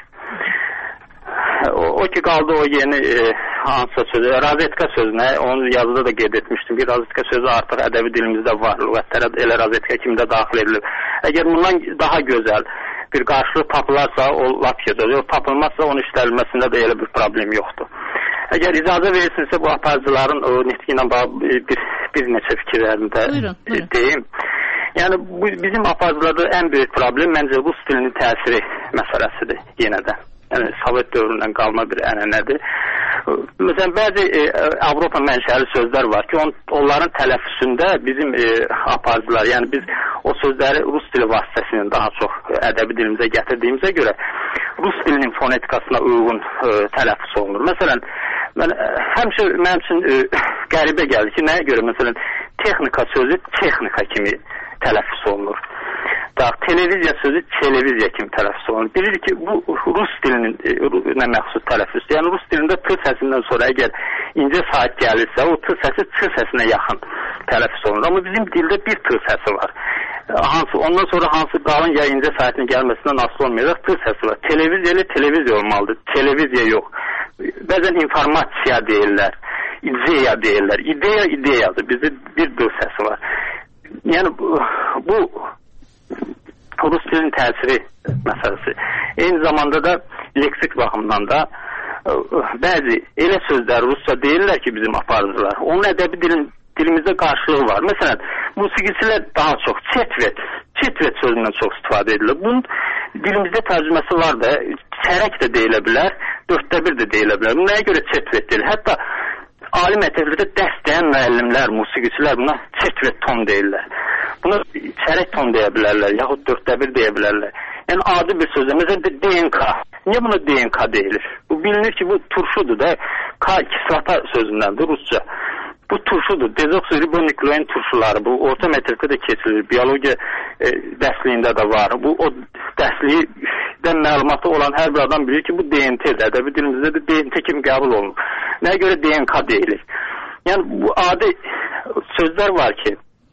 O ki qaldı o yeni hansısa sözü, razetka sözünə, onu yazıda da qeyd etmişdim ki, razetka sözü artıq ədəbi dilimizdə var, lüğətlərə elə razetka kimi də daxil edilir. Əgər bundan daha gözəl bir qarşılıq tapılarsa, o lap gözəl, tapılmazsa onun işlənməsində də elə bir problem yoxdur. Əgər icazə verirsinizsə, bu aparıcıların o nitqi ilə bir neçə fikirlərini də deyim. Yəni bizim aparıcılarda ən böyük problem məncə rus dilinin təsiri məsələsidir yenə də. Yəni Sovet dövründən qalma bir ənənədir. Məsələn, bəzi Avropa mənşəli sözlər var ki, onların tələffüzündə bizim aparıcılar, yəni biz o sözləri rus dili vasitəsilə daha çox ədəbi dilimizə gətirdiyimizə görə rus dilinin fonetikasına uyğun tələffüz olunur. Məsələn, həmişə mənim üçün qəribə gəldi ki, nəyə görə məsələn texnika sözü texnika kimi tələffüz olunur. Televiziya sözü televiziya kimi tələffüz olunur. Bilirik ki, bu rus dilinin nə məxsus tələffüzdür. Yəni rus dilində t səsindən sonra əgər incə saat gəlirsə, o t səsi ç səsinə yaxın tələffüz olunur. Amma bizim dildə bir t səsi var. Ondan sonra hansı qalın ya incə saatin gəlməsindən asılı olmayacaq t səsi var. Televiziya ilə televiziya olmalıdır. Televiziya yox. Bəzən informasiya deyirlər, ideya deyirlər. İdeyadır. Bizdə bir d səsi var. Yəni bu rus dilinin təsiri məsələsi. Eyni zamanda da leksik baxımdan da bəzi elə sözlər rusca deyirlər ki, bizim aparıcılar. Onun ədəbi dilimizdə qarşılığı var. Məsələn, musiqiçilər daha çox çetvet sözündən çox istifadə edilir. Bunun dilimizdə tərcüməsi var da, çərək də deyilə bilər, 1/4 də deyilə bilər. Nəyə görə çetvet deyilir? Hətta ali məktəblərdə dərs deyən müəllimlər, musiqiçilər buna çetvet ton deyirlər. Buna çərək ton deyə bilərlər, yaxud 1/4 deyə bilərlər. Yəni adi bir sözlə, məsələn DNK. Niyə buna DNK deyilir? Bu bilinir ki, bu turşudur da, kislata sözündəndir rusca. Bu turşudur, dezoksiribonuklein turşuları, bu orta məktəbdə də keçilir, biologiya dərsliyində də var. Bu o dərslikdən məlumatı olan hər bir adam bilir ki, bu DNT-dir, ədəbi dilimizdə də DNT kimi qəbul olunur. Nəyə görə DNK deyilir? Yəni bu adi sözlər var ki,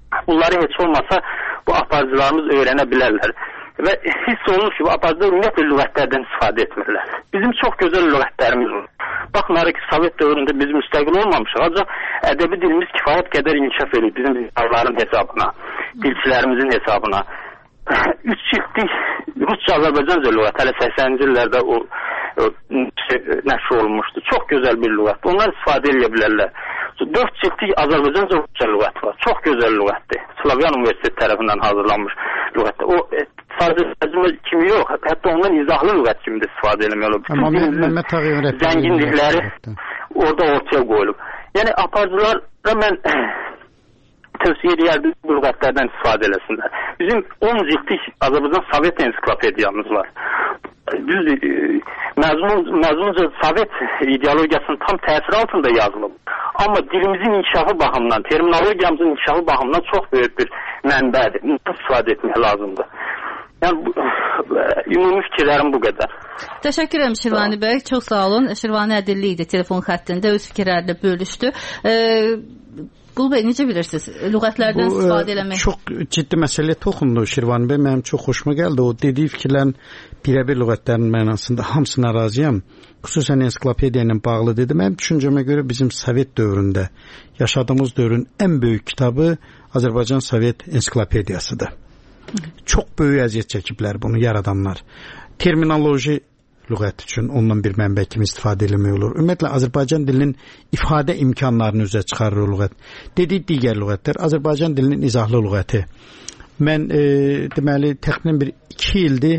Bunları heç olmasa bu aparıcılarımız öyrənə bilərlər. Və hiss olunur ki, bu aparıcılar ümumiyyətlə lüğətlərdən istifadə etmirlər. Bizim çox gözəl lüğətlərimiz var. Baxmayaraq ki, Sovet dövründə biz müstəqil olmamışıq, ancaq ədəbi dilimiz kifayət qədər inkişaf edir bizim dillərin hesabına, dilçilərimizin hesabına. 3 ciltlik Rusca-Azərbaycanca lüğət hələ 80-ci illərdə o nəşr olunmuşdu. Çox gözəl bir lüğət. Onlar istifadə edə bilərlər. 4 ciltlik Azərbaycanca Rusca lüğət var. Çox gözəl lüğətdir. Slavyan Universiteti tərəfindən hazırlanmış lüğətdir. O sadəcə tərcümə kimi yox, hətta ondan izahlı lüğət kimi də istifadə edilməli olur. Bütün zənginlikləri orada ortaya qoyulub. Yəni aparıcılara mən tövsiyə edərdim bu lüğətlərdən istifadə eləsinlər. Bizim 10 ciltlik Azərbaycan Sovet ensiklopediyamız var. Düzdür, məzmunca Sovet ideologiyasının tam təsiri altında yazılıb. Amma dilimizin inkişafı baxımından, terminologiyamızın inkişafı baxımından çox böyük bir mənbədir. Bundan istifadə etmək lazımdır. Yəni, ümumi fikirlərim bu qədər. Təşəkkür edirəm Şirvani bəy, çox sağ olun. Şirvani Ədilli idi telefon xəttində, öz fikirlərini bölüşdü. Qul bəy, necə bilirsiniz? Lüğətlərdən istifadə eləmək? Çox ciddi məsələyə toxundu Şirvani bəy, mənim çox xoşuma gəldi. O dediyi fikirlərin birəbir lüğətlərin mənasında hamısına razıyam. Xüsusən ensiklopediya ilə bağlı dedi. Mənim düşüncəmə görə bizim Sovet dövründə yaşadığımız dövrün ən böyük kitabı Azərbaycan Sovet ensiklopediyasıdır. Çox böyük əziyyət çəkiblər bunu yaradanlar. Terminoloji lüğət üçün ondan bir mənbə kimi istifadə eləmək olur. Ümumiyyətlə Azərbaycan dilinin ifadə imkanlarını üzə çıxarır o lüğət. Dedik digər lüğətlər Azərbaycan dilinin izahlı lüğəti. Mən deməli təxminən bir 2 ildir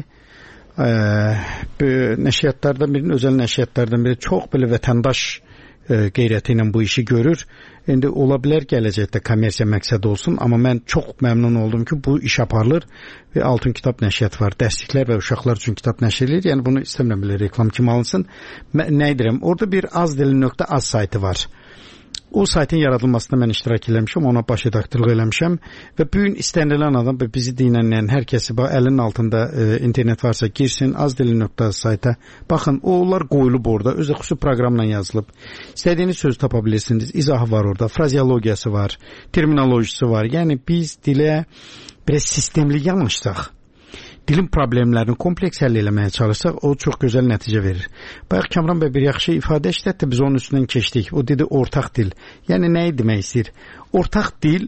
nəşriyyatlardan birinin, özəl nəşriyyatlardan biri çox belə vətəndaş qeyrəti ilə bu işi görür. İndi ola bilər gələcəkdə kommersiya məqsədi olsun, amma mən çox məmnun oldum ki, bu iş aparılır və Altın Kitab nəşriyyatı var. Dərsliklər və uşaqlar üçün kitab nəşr edilir. Yəni bunu istəmirəm belə reklam kimi alınsın. Nə edirəm? Orada bir azdili.az saytı var. O saytın yaradılmasında mən iştirak eləmişəm, ona baş redaktorluq eləmişəm və bu gün istənilən adam və bizi dinləyən hər kəsi əlinin altında internet varsa girsin, azdili.az sayta. Baxın, onlar qoyulub orada, özü xüsusi proqramla yazılıb. İstədiyiniz sözü tapa bilirsiniz, izahı var orada, frazeologiyası var, terminolojisi var. Yəni biz dilə biraz sistemli yanaşsaq, dilin problemlərini kompleks həll eləməyə çalışsaq, o çox gözəl nəticə verir. Bayaq Kamran bəy bir yaxşı ifadə işlətdi, biz onun üstündən keçdik. O dedi ortaq dil. Yəni nəyi demək istəyir? Ortaq dil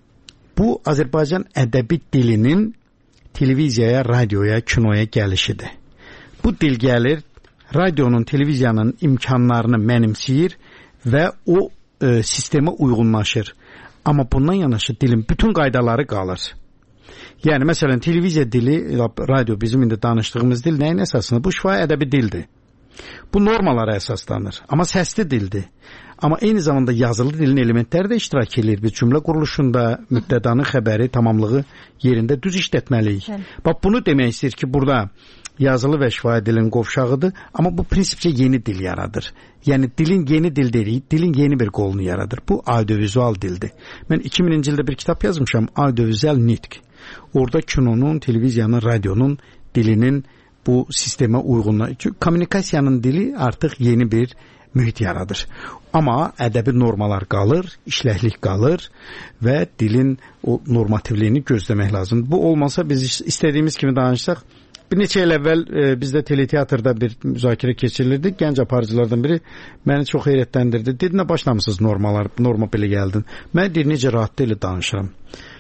bu Azərbaycan ədəbi dilinin televiziyaya, radioya, kinoya gəlişidir. Bu dil gəlir, radionun, televiziyanın imkanlarını mənimsəyir və o sistemə uyğunlaşır. Amma bundan yanaşı dilin bütün qaydaları qalır. Yəni, məsələn, televiziya dili, radio bizim indi danışdığımız dil nəyin əsasında? Bu şifahi ədəbi dildir. Bu normalara əsaslanır. Amma səsli dildir. Amma eyni zamanda yazılı dilin elementləri də iştirak edir. Bir cümlə quruluşunda mübtədanın xəbəri, tamamlığı yerində düz işlətməliyik. Bax, bunu demək istəyir ki, burada yazılı və şifahi dilin qovşağıdır. Amma bu prinsipcə yeni dil yaradır. Yəni, dilin yeni dil deyirik, dilin yeni bir qolunu yaradır. Bu audiovizual dildir. Mən 2000-ci ildə bir kitab yazmışam, audiovizual nitq. Orada kinonun, televiziyanın, radyonun dilinin bu sistemə uyğunluğu. Kommunikasiyanın dili artıq yeni bir mühit yaradır. Amma ədəbi normalar qalır, işləklik qalır və dilin o normativliyini gözləmək lazımdır. Bu olmasa biz istədiyimiz kimi danışsaq, bir neçə il əvvəl bizdə teleteatrda bir müzakirə keçirilirdi. Gənc aparıcılardan biri məni çox heyrətləndirdi. Dedi, nə başlamışsınız norma belə gəldin. Mən deyir, necə rahat deyil danışıram.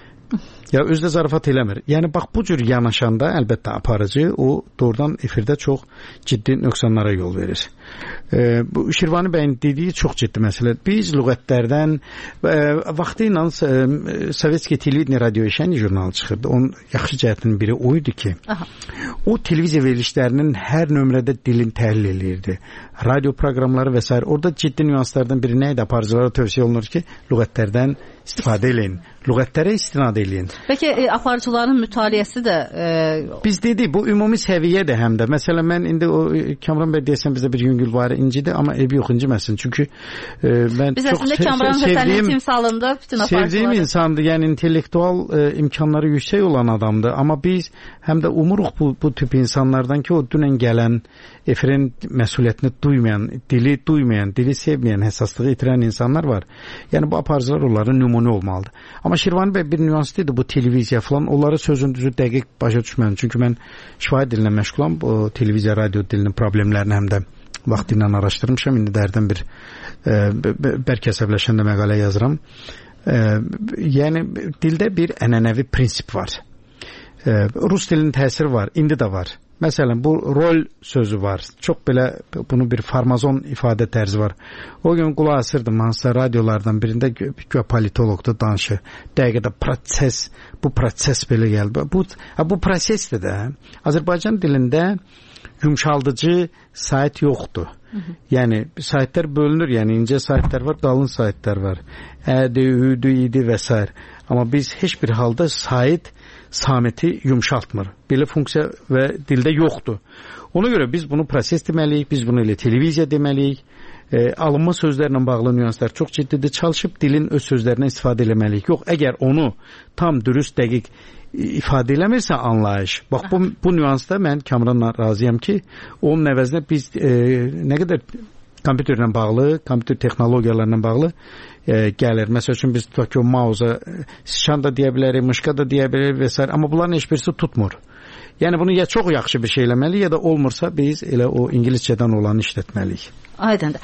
Ya özdə zarafat eləmir. Yəni bax bu cür yanaşanda əlbəttə aparıcı o doğrudan efirdə çox ciddi nöqsanlara yol verir. Bu Şirvani bəyin dediyi çox ciddi məsələ. Biz lüğətlərdən vaxtı ilə Sovetski televideniya radioşəni jurnalı çıxırdı. Onun yaxşı cəhətinin biri o idi ki, o televiziya verilişlərinin hər nömrədə dilin təhlil eləyirdi. Radio proqramları və s. Orada ciddi nüanslardan biri nə idi? Aparıcılara tövsiyə olunur ki, lüğətlərdən istifadə eləyin. Lüğətlərə istinad eləyin. Bəlkə aparıcıların mütaliəsi də... Biz dedik, bu ümumi səviyyədir həm də. Məsələn, mən indi o Kamran bəy deyəsən bizdə bir yüngül var, incidir, amma evi yox inciməsin. Çünki mən biz çox əslində Kamran Həsənin timsalında bütün aparıcıları... Sevdiyim insandır, yəni intellektual imkanları yüksək olan adamdır. Amma biz həm də umuruq bu tip insanlardan ki, o dünən gələn efirin məsuliyyətini duymayan, dili sevməyən, həssaslığı itirən insanlar var. Yəni bu aparıcılar onların nümunəsi ümumi olmalıdır. Amma Şirvani bəy bir nüanslı idi bu televiziya falan. Onları sözün düzü dəqiq başa düşmədim. Çünki mən şifahi dilinə məşğulam. Bu televiziya, radio dilinin problemlərini həm də vaxtı ilə araşdırmışam. İndi dərdən bir bəlkə əsəbləşəndə məqalə yazıram. Yəni dildə bir ənənəvi prinsip var. Rus dilinin təsiri var, indi də var. Məsələn, bu rol sözü var. Çox belə bunu bir farmazon ifadə tərzi var. O gün qulaq asırdım hansısa radiolardan birində politologda danışır. Dəqiqədə bu proses belə gəlir. Bu prosesdir də. Azərbaycan dilində yumşaldıcı sayt yoxdur. Yəni saytlar bölünür. Yəni incə saytlar var, qalın saytlar var. Ədi, üdü, idi və s. Amma biz heç bir halda sayt samiti yumşaltmır. Belə funksiya və dildə yoxdur. Ona görə biz bunu proses deməliyik, biz bunu elə televiziya deməliyik. Alınma sözlərlə bağlı nüanslar çox ciddidir. Çalışıb dilin öz sözlərindən istifadə eləməliyik. Yox, əgər onu tam dürüst, dəqiq ifadə eləmirsə anlayış. Bax, bu nüansda mən Kamranla razıyam ki, onun əvəzinə biz nə qədər kompüterlə bağlı, kompüter texnologiyalarla bağlı gəlir. Məsəl üçün biz tutaq ki, o mauza sıçan da deyə bilərik, mışqa da deyə bilərik və s. Amma bunların heç birisi tutmur. Yəni bunu ya çox yaxşı bir şey eləməliyik, ya da olmursa biz elə o ingiliscədən olanı işlətməliyik. Aydındır.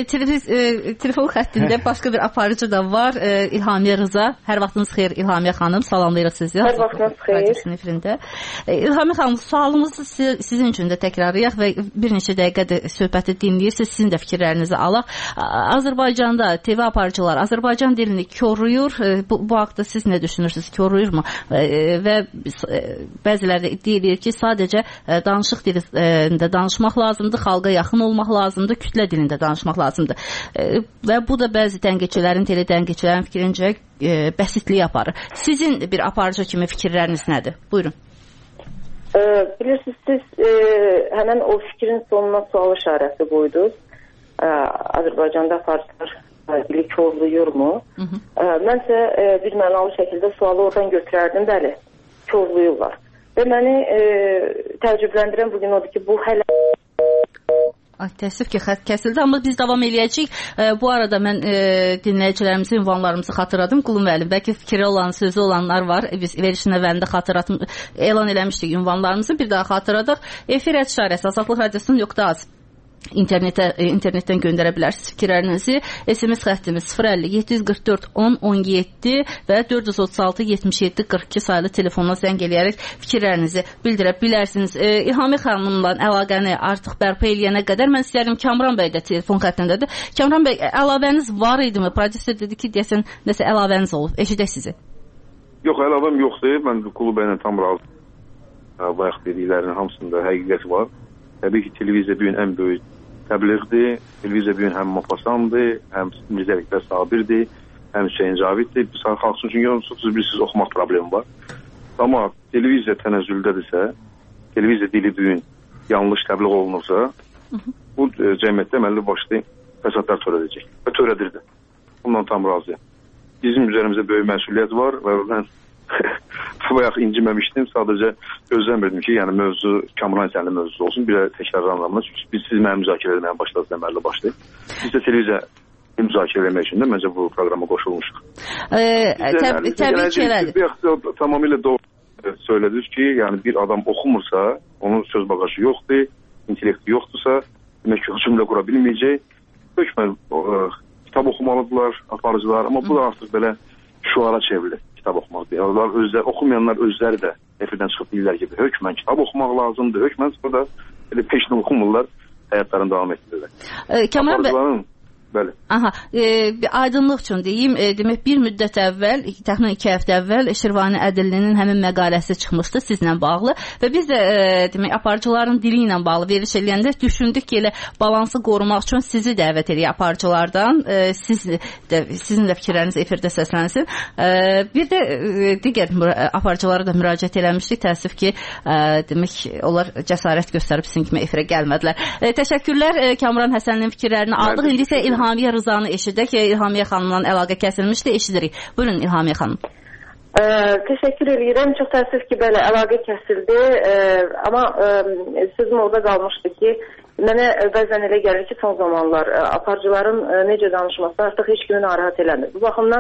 Telefon xəttində başqa bir aparıcı da var. İlhamiyə Rıza. Hər vaxtınız xeyir İlhamiyə xanım. Salamlayırıq sizi. Hər vaxtınız xeyir. İlhamiyə xanım, sualımızı sizin üçün də təkrarlayaq və bir neçə dəqiqədir söhbəti dinləyirsiniz. Sizin də fikirlərinizi alaq. Azərbaycanda TV aparıcılar Azərbaycan dilini koruyur. Bu haqda siz nə düşünürsünüz? Koruyurmu? Və bəziləri iddia edir ki, sadəcə danışıq dilində danışmaq lazımdır, xalqa yaxın olmaq lazımdır, kütlə dilində danışmaq lazımdır. Və bu da bəzi tənqidçilərin, teletənqidçilərin fikrincə bəsitliyi aparır. Sizin bir aparıcı kimi fikirləriniz nədir? Buyurun. Bilirsiniz, siz həmən o fikrin sonuna sual işarəsi qoydunuz. Azərbaycanda aparıcılar dili korluyurmu? Mənsə bir mənalı şəkildə sualı oradan götürərdim. Bəli, korluyurlar. Və məni təəccübləndirən bugün odur ki, bu hələ... Təəssüf ki, xətt kəsildi, amma biz davam eləyəcəyik. Bu arada mən dinləyicilərimizin ünvanlarımızı xatırladım. Qulum Əlim, bəlkə fikri olan, sözü olanlar var. Biz verilişin əvvəlində elan eləmişdik ünvanlarımızı. Bir daha xatırladıq. Efir @azadlıqradiosu.az internetdən göndərə bilərsiniz fikirlərinizi. SMS xəttimiz 050 744 10 17 və 436 77 42 sayılı telefonla zəng eləyərək fikirlərinizi bildirə bilərsiniz. İlhami xanımla əlaqəni artıq bərpa eləyənə qədər mən istəyirəm Kamran bəy də telefon xəttindədir. Kamran bəy, əlavəniz var idimi? Prodüser dedi ki, deyəsən nəsə əlavəniz olub. Eşidək sizi. Yox, əlavəm yoxdur. Mən Qulu bəylə tam razı. Bayaq dediklərinin hamısında həqiqət var. Təbii ki, televiziya bugün ən böyük təbliğdir. Televiziya bugün həm Mopasandır, həm Mirzə Ələkbər Sabirdir, həm Hüseyin Caviddir. Xalq üçün bilirsiniz, oxumaq problemi var. Amma televiziya tənəzzüldədirsə, televiziya dili bugün yanlış təbliğ olunursa, bu cəmiyyətdə əməlli başlı fəsadlar törədəcək. Və törədirdi. Bundan tam razıyam. Bizim üzərimizdə böyük məsuliyyət var və mən bayaq inciməmişdim. Sadəcə gözləmirdim ki, yəni mövzu Kamran sənin mövzusu olsun. Bir də təkrarlanmaz. Biz siz mənim müzakirə etməyə başladınız, əməlli başlayıb. Biz də televiziya müzakirə etmək üçün də məncə bu proqrama qoşulmuşuq. Təbii ki, elədir. Tamamilə doğru söylədiniz ki, yəni bir adam oxumursa, onun söz bagajı yoxdur, intellekti yoxdursa, demək ki, cümlə qura bilməyəcək. Hökmən kitab oxumalıdırlar, aparıcılar, amma bu da artıq belə şuara çevrilir. Kitab oxumaq deyil. Oxumayanlar özləri də efirdən çıxıb deyirlər ki, hökmən kitab oxumaq lazımdır. Hökmən burada peşinə oxumurlar, həyatlarını davam etdirirlər. Kamran bəy, bəli. Aha, aydınlıq üçün deyim, demək bir müddət əvvəl, təxminən 2 həftə əvvəl Şirvani Ədillinin həmin məqaləsi çıxmışdı sizlə bağlı və biz də demək aparıcıların dili ilə bağlı veriliş eləyəndə düşündük ki, elə balansı qorumaq üçün sizi dəvət edək aparıcılardan, sizin də fikirləriniz efirdə səslənsin. Bir də digər aparıcılara da müraciət eləmişdik. Təəssüf ki, demək onlar cəsarət göstərib sizin kimi efirə gəlmədilər. Təşəkkürlər Kamran Həsəninin fikirlərini aldıq. İndi isə İlhamiyə Rızanı eşidək. Əliyə xanımla əlaqə kəsilmişdi, eşidirik. Buyurun İlhamiyə xanım. Təşəkkür edirəm. Çox təəssüf ki, belə əlaqə kəsildi. Amma sözüm orada qalmışdı ki, mənə bəzən elə gəlir ki, son zamanlar aparıcıların necə danışması artıq heç kimi narahat eləmir. Bu baxımdan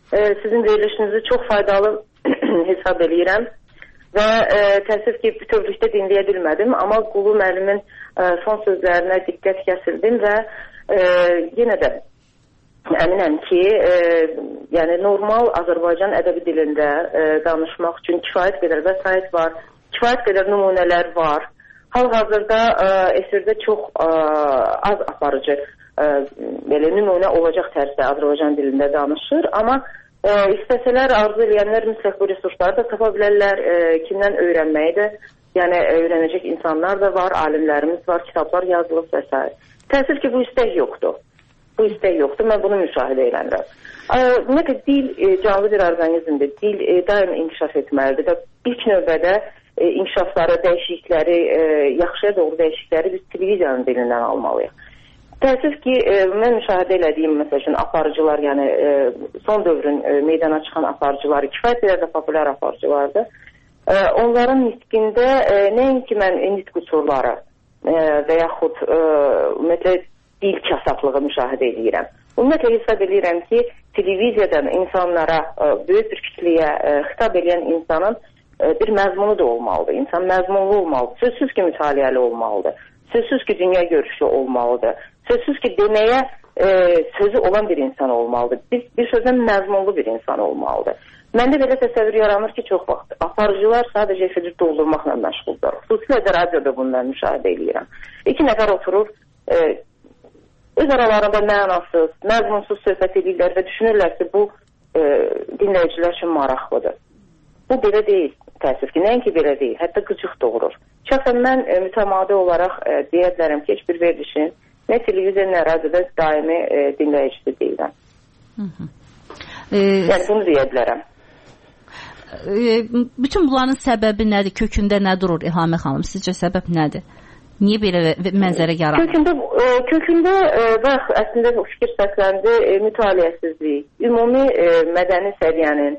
Sizin verilişinizi çox faydalı hesab edirəm və təəssüf ki, bütövlükdə dinləyə bilmədim, amma Qulu müəllimin son sözlərinə diqqət kəsildim və yenə də əminəm ki, yəni normal Azərbaycan ədəbi dilində danışmaq üçün kifayət qədər vəsait var, kifayət qədər nümunələr var. Hal-hazırda efirdə çox az aparıcı belə nümunə olacaq tərzdə Azərbaycan dilində danışır, amma istəsələr, arzu edənlər mütləq bu resursları da tapa bilərlər, kimdən öyrənməyi də, yəni öyrənəcək insanlar da var, alimlərimiz var, kitablar yazılıb və s. Təəssüf ki, bu istək yoxdur. Bu istək yoxdur, mən bunu müşahidə edirəm. Ümumiyyətlə, dil canlı bir orqanizmdir, dil daim inkişaf etməlidir və ilk növbədə inkişafları, dəyişiklikləri, yaxşıya doğru dəyişiklikləri biz televiziyanın dilindən almalıyıq. Təəssüf ki, mən müşahidə elədiyim, məsəl üçün, aparıcılar, yəni son dövrün meydana çıxan aparıcıları, kifayət qədər də populyar aparıcılardır. Onların nitqində nəinki mən nitq qüsurları və yaxud ümumiyyətlə dil kasatlığı müşahidə edirəm. Ümumiyyətlə hesab edirəm ki, televiziyadan insanlara, böyük bir kütləyə xitab edən insanın bir məzmunu da olmalıdır. İnsan məzmunlu olmalıdır. Sözsüz ki, mütaliəli olmalıdır. Sözsüz ki, dünya görüşü olmalıdır. Sözsüz ki, deməyə sözü olan bir insan olmalıdır. Bir sözdən məzmunlu bir insan olmalıdır. Məndə belə təsəvvür yaranır ki, çox vaxt aparıcılar sadəcə efiri doldurmaqla məşğuldur. Xüsusilə də radioda bunları müşahidə edirəm. İki nəfər oturur, öz aralarında mənasız, məzmunsuz söhbət edirlər və düşünürlər ki, bu dinləyicilər üçün maraqlıdır. Bu belə deyil, təəssüf ki, nəinki belə deyil, hətta qıcıq doğurur. Şəxsən mən mütəmadi olaraq deyə bilərəm ki, heç bir verilişin nə televiziya, nə radioda daimi dinləyicisi deyiləm. Yəni bunu deyə bilərəm. Bütün bunların səbəbi nədir? Kökündə nə durur İlhamə xanım? Sizcə səbəb nədir? Niyə belə mənzərə yaranır? Kökündə bax, əslində fikir səsləndi, mütaliəsizlik, ümumi mədəni səviyyənin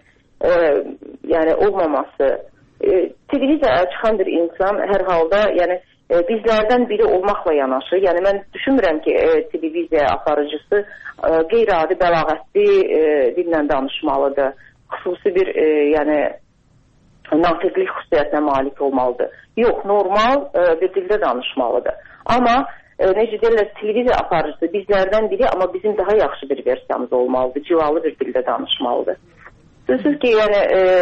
yəni olmaması. Televiziyaya çıxan bir insan hər halda yəni bizlərdən biri olmaqla yanaşı, yəni mən düşünmürəm ki, televiziya aparıcısı qeyri-adi bəlağətli dillə danışmalıdır. Xüsusi bir yəni natiqlik xüsusiyyətinə malik olmalıdır. Yox, normal bir dildə danışmalıdır. Amma necə deyirlər, televiziya aparıcısı bizlərdən biri, amma bizim daha yaxşı bir versiyamız olmalıdır. Civalı bir dildə danışmalıdır. Sözsüz ki, yəni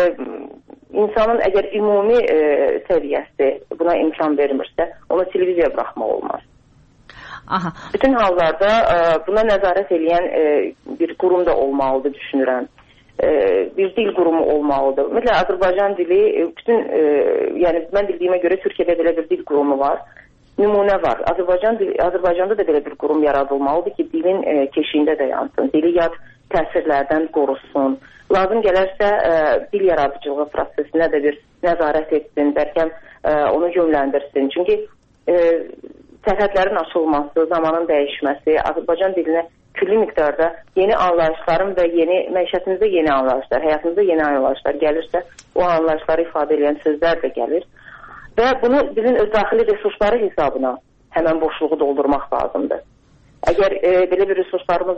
insanın əgər ümumi səviyyəsi buna imkan vermirsə, ona televiziya buraxmaq olmaz. Aha. Bütün hallarda buna nəzarət edən bir qurum da olmalıdır, düşünürəm. Bir dil qurumu olmalıdır. Ümumiyyətlə, Azərbaycan dili, bütün, yəni mən bildiyimə görə Türkiyədə belə bir dil qurumu var, nümunə var. Azərbaycanda da belə bir qurum yaradılmalıdır ki, dilin keşiyində də yansın, dili yad təsirlərdən qorusun. Lazım gələrsə dil yaradıcılığı prosesinə də bir nəzarət etsin, bəlkə onu yönləndirsin. Çünki sərhədlərin açılması, zamanın dəyişməsi, Azərbaycan dilinə külli miqdarda yeni anlayışların və məişətimizdə yeni anlayışlar, həyatımızda yeni anlayışlar gəlirsə, o anlayışları ifadə edən sözlər də gəlir. Və bunu bizim öz daxili resursları hesabına həmən boşluğu doldurmaq lazımdır. Əgər belə bir resurslarımız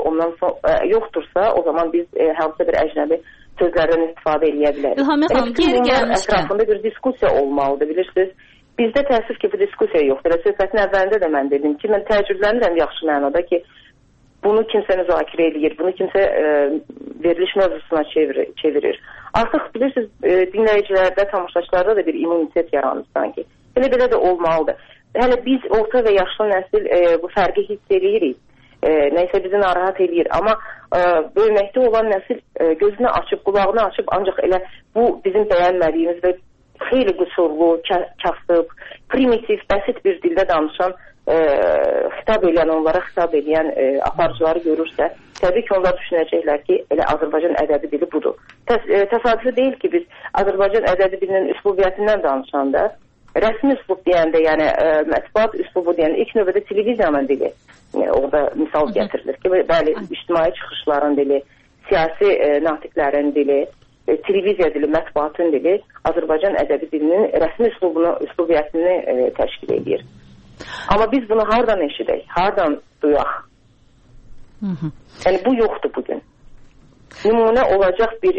yoxdursa, o zaman biz hansısa bir əcnəbi sözlərdən istifadə edə bilərik. İlhamə xanım, geri gəlmişkən. Ətrafında bir diskusiya olmalıdır, bilirsiniz. Bizdə təəssüf ki, bu diskusiya yoxdur. Söhbətin əvvəlində də mən dedim ki, mən təəccüblənirəm yaxşı mənada ki, bunu kimsə müzakirə edir, bunu kimsə veriliş mövzusuna çevirir. Artıq bilirsiniz, dinləyicilərdə, tamaşaçılarda da bir immunitet yaranır sanki. Belə də olmalıdır. Hələ biz orta və yaşlı nəsil bu fərqi hiss edirik. Nəysə bizi narahat edir. Amma böyüməkdə olan nəsil gözünü açıb, qulağını açıb, ancaq elə bu bizim bəyənmədiyimiz və xeyli qüsurlu, kasıb, primitiv, bəsit bir dildə danışan, xitab edən, onlara xitab edən aparıcıları görürsə, təbii ki, onlar düşünəcəklər ki, elə Azərbaycan ədəbi dili budur. Təsadüfi deyil ki, biz Azərbaycan ədəbi dilinin üslubiyyətindən danışanda, rəsmi üslub deyəndə, yəni mətbuat üslubu deyəndə, ilk növbədə televiziyanın dili orada misal gətirilir ki, bəli, ictimai çıxışların dili, siyasi natiqlərin dili, televiziya dili, mətbuatın dili Azərbaycan ədəbi dilinin rəsmi üslubiyyətini təşkil edir. Amma biz bunu hardan eşidək, hardan duyaq? Yəni bu yoxdur bugün. nümunə olacaq bir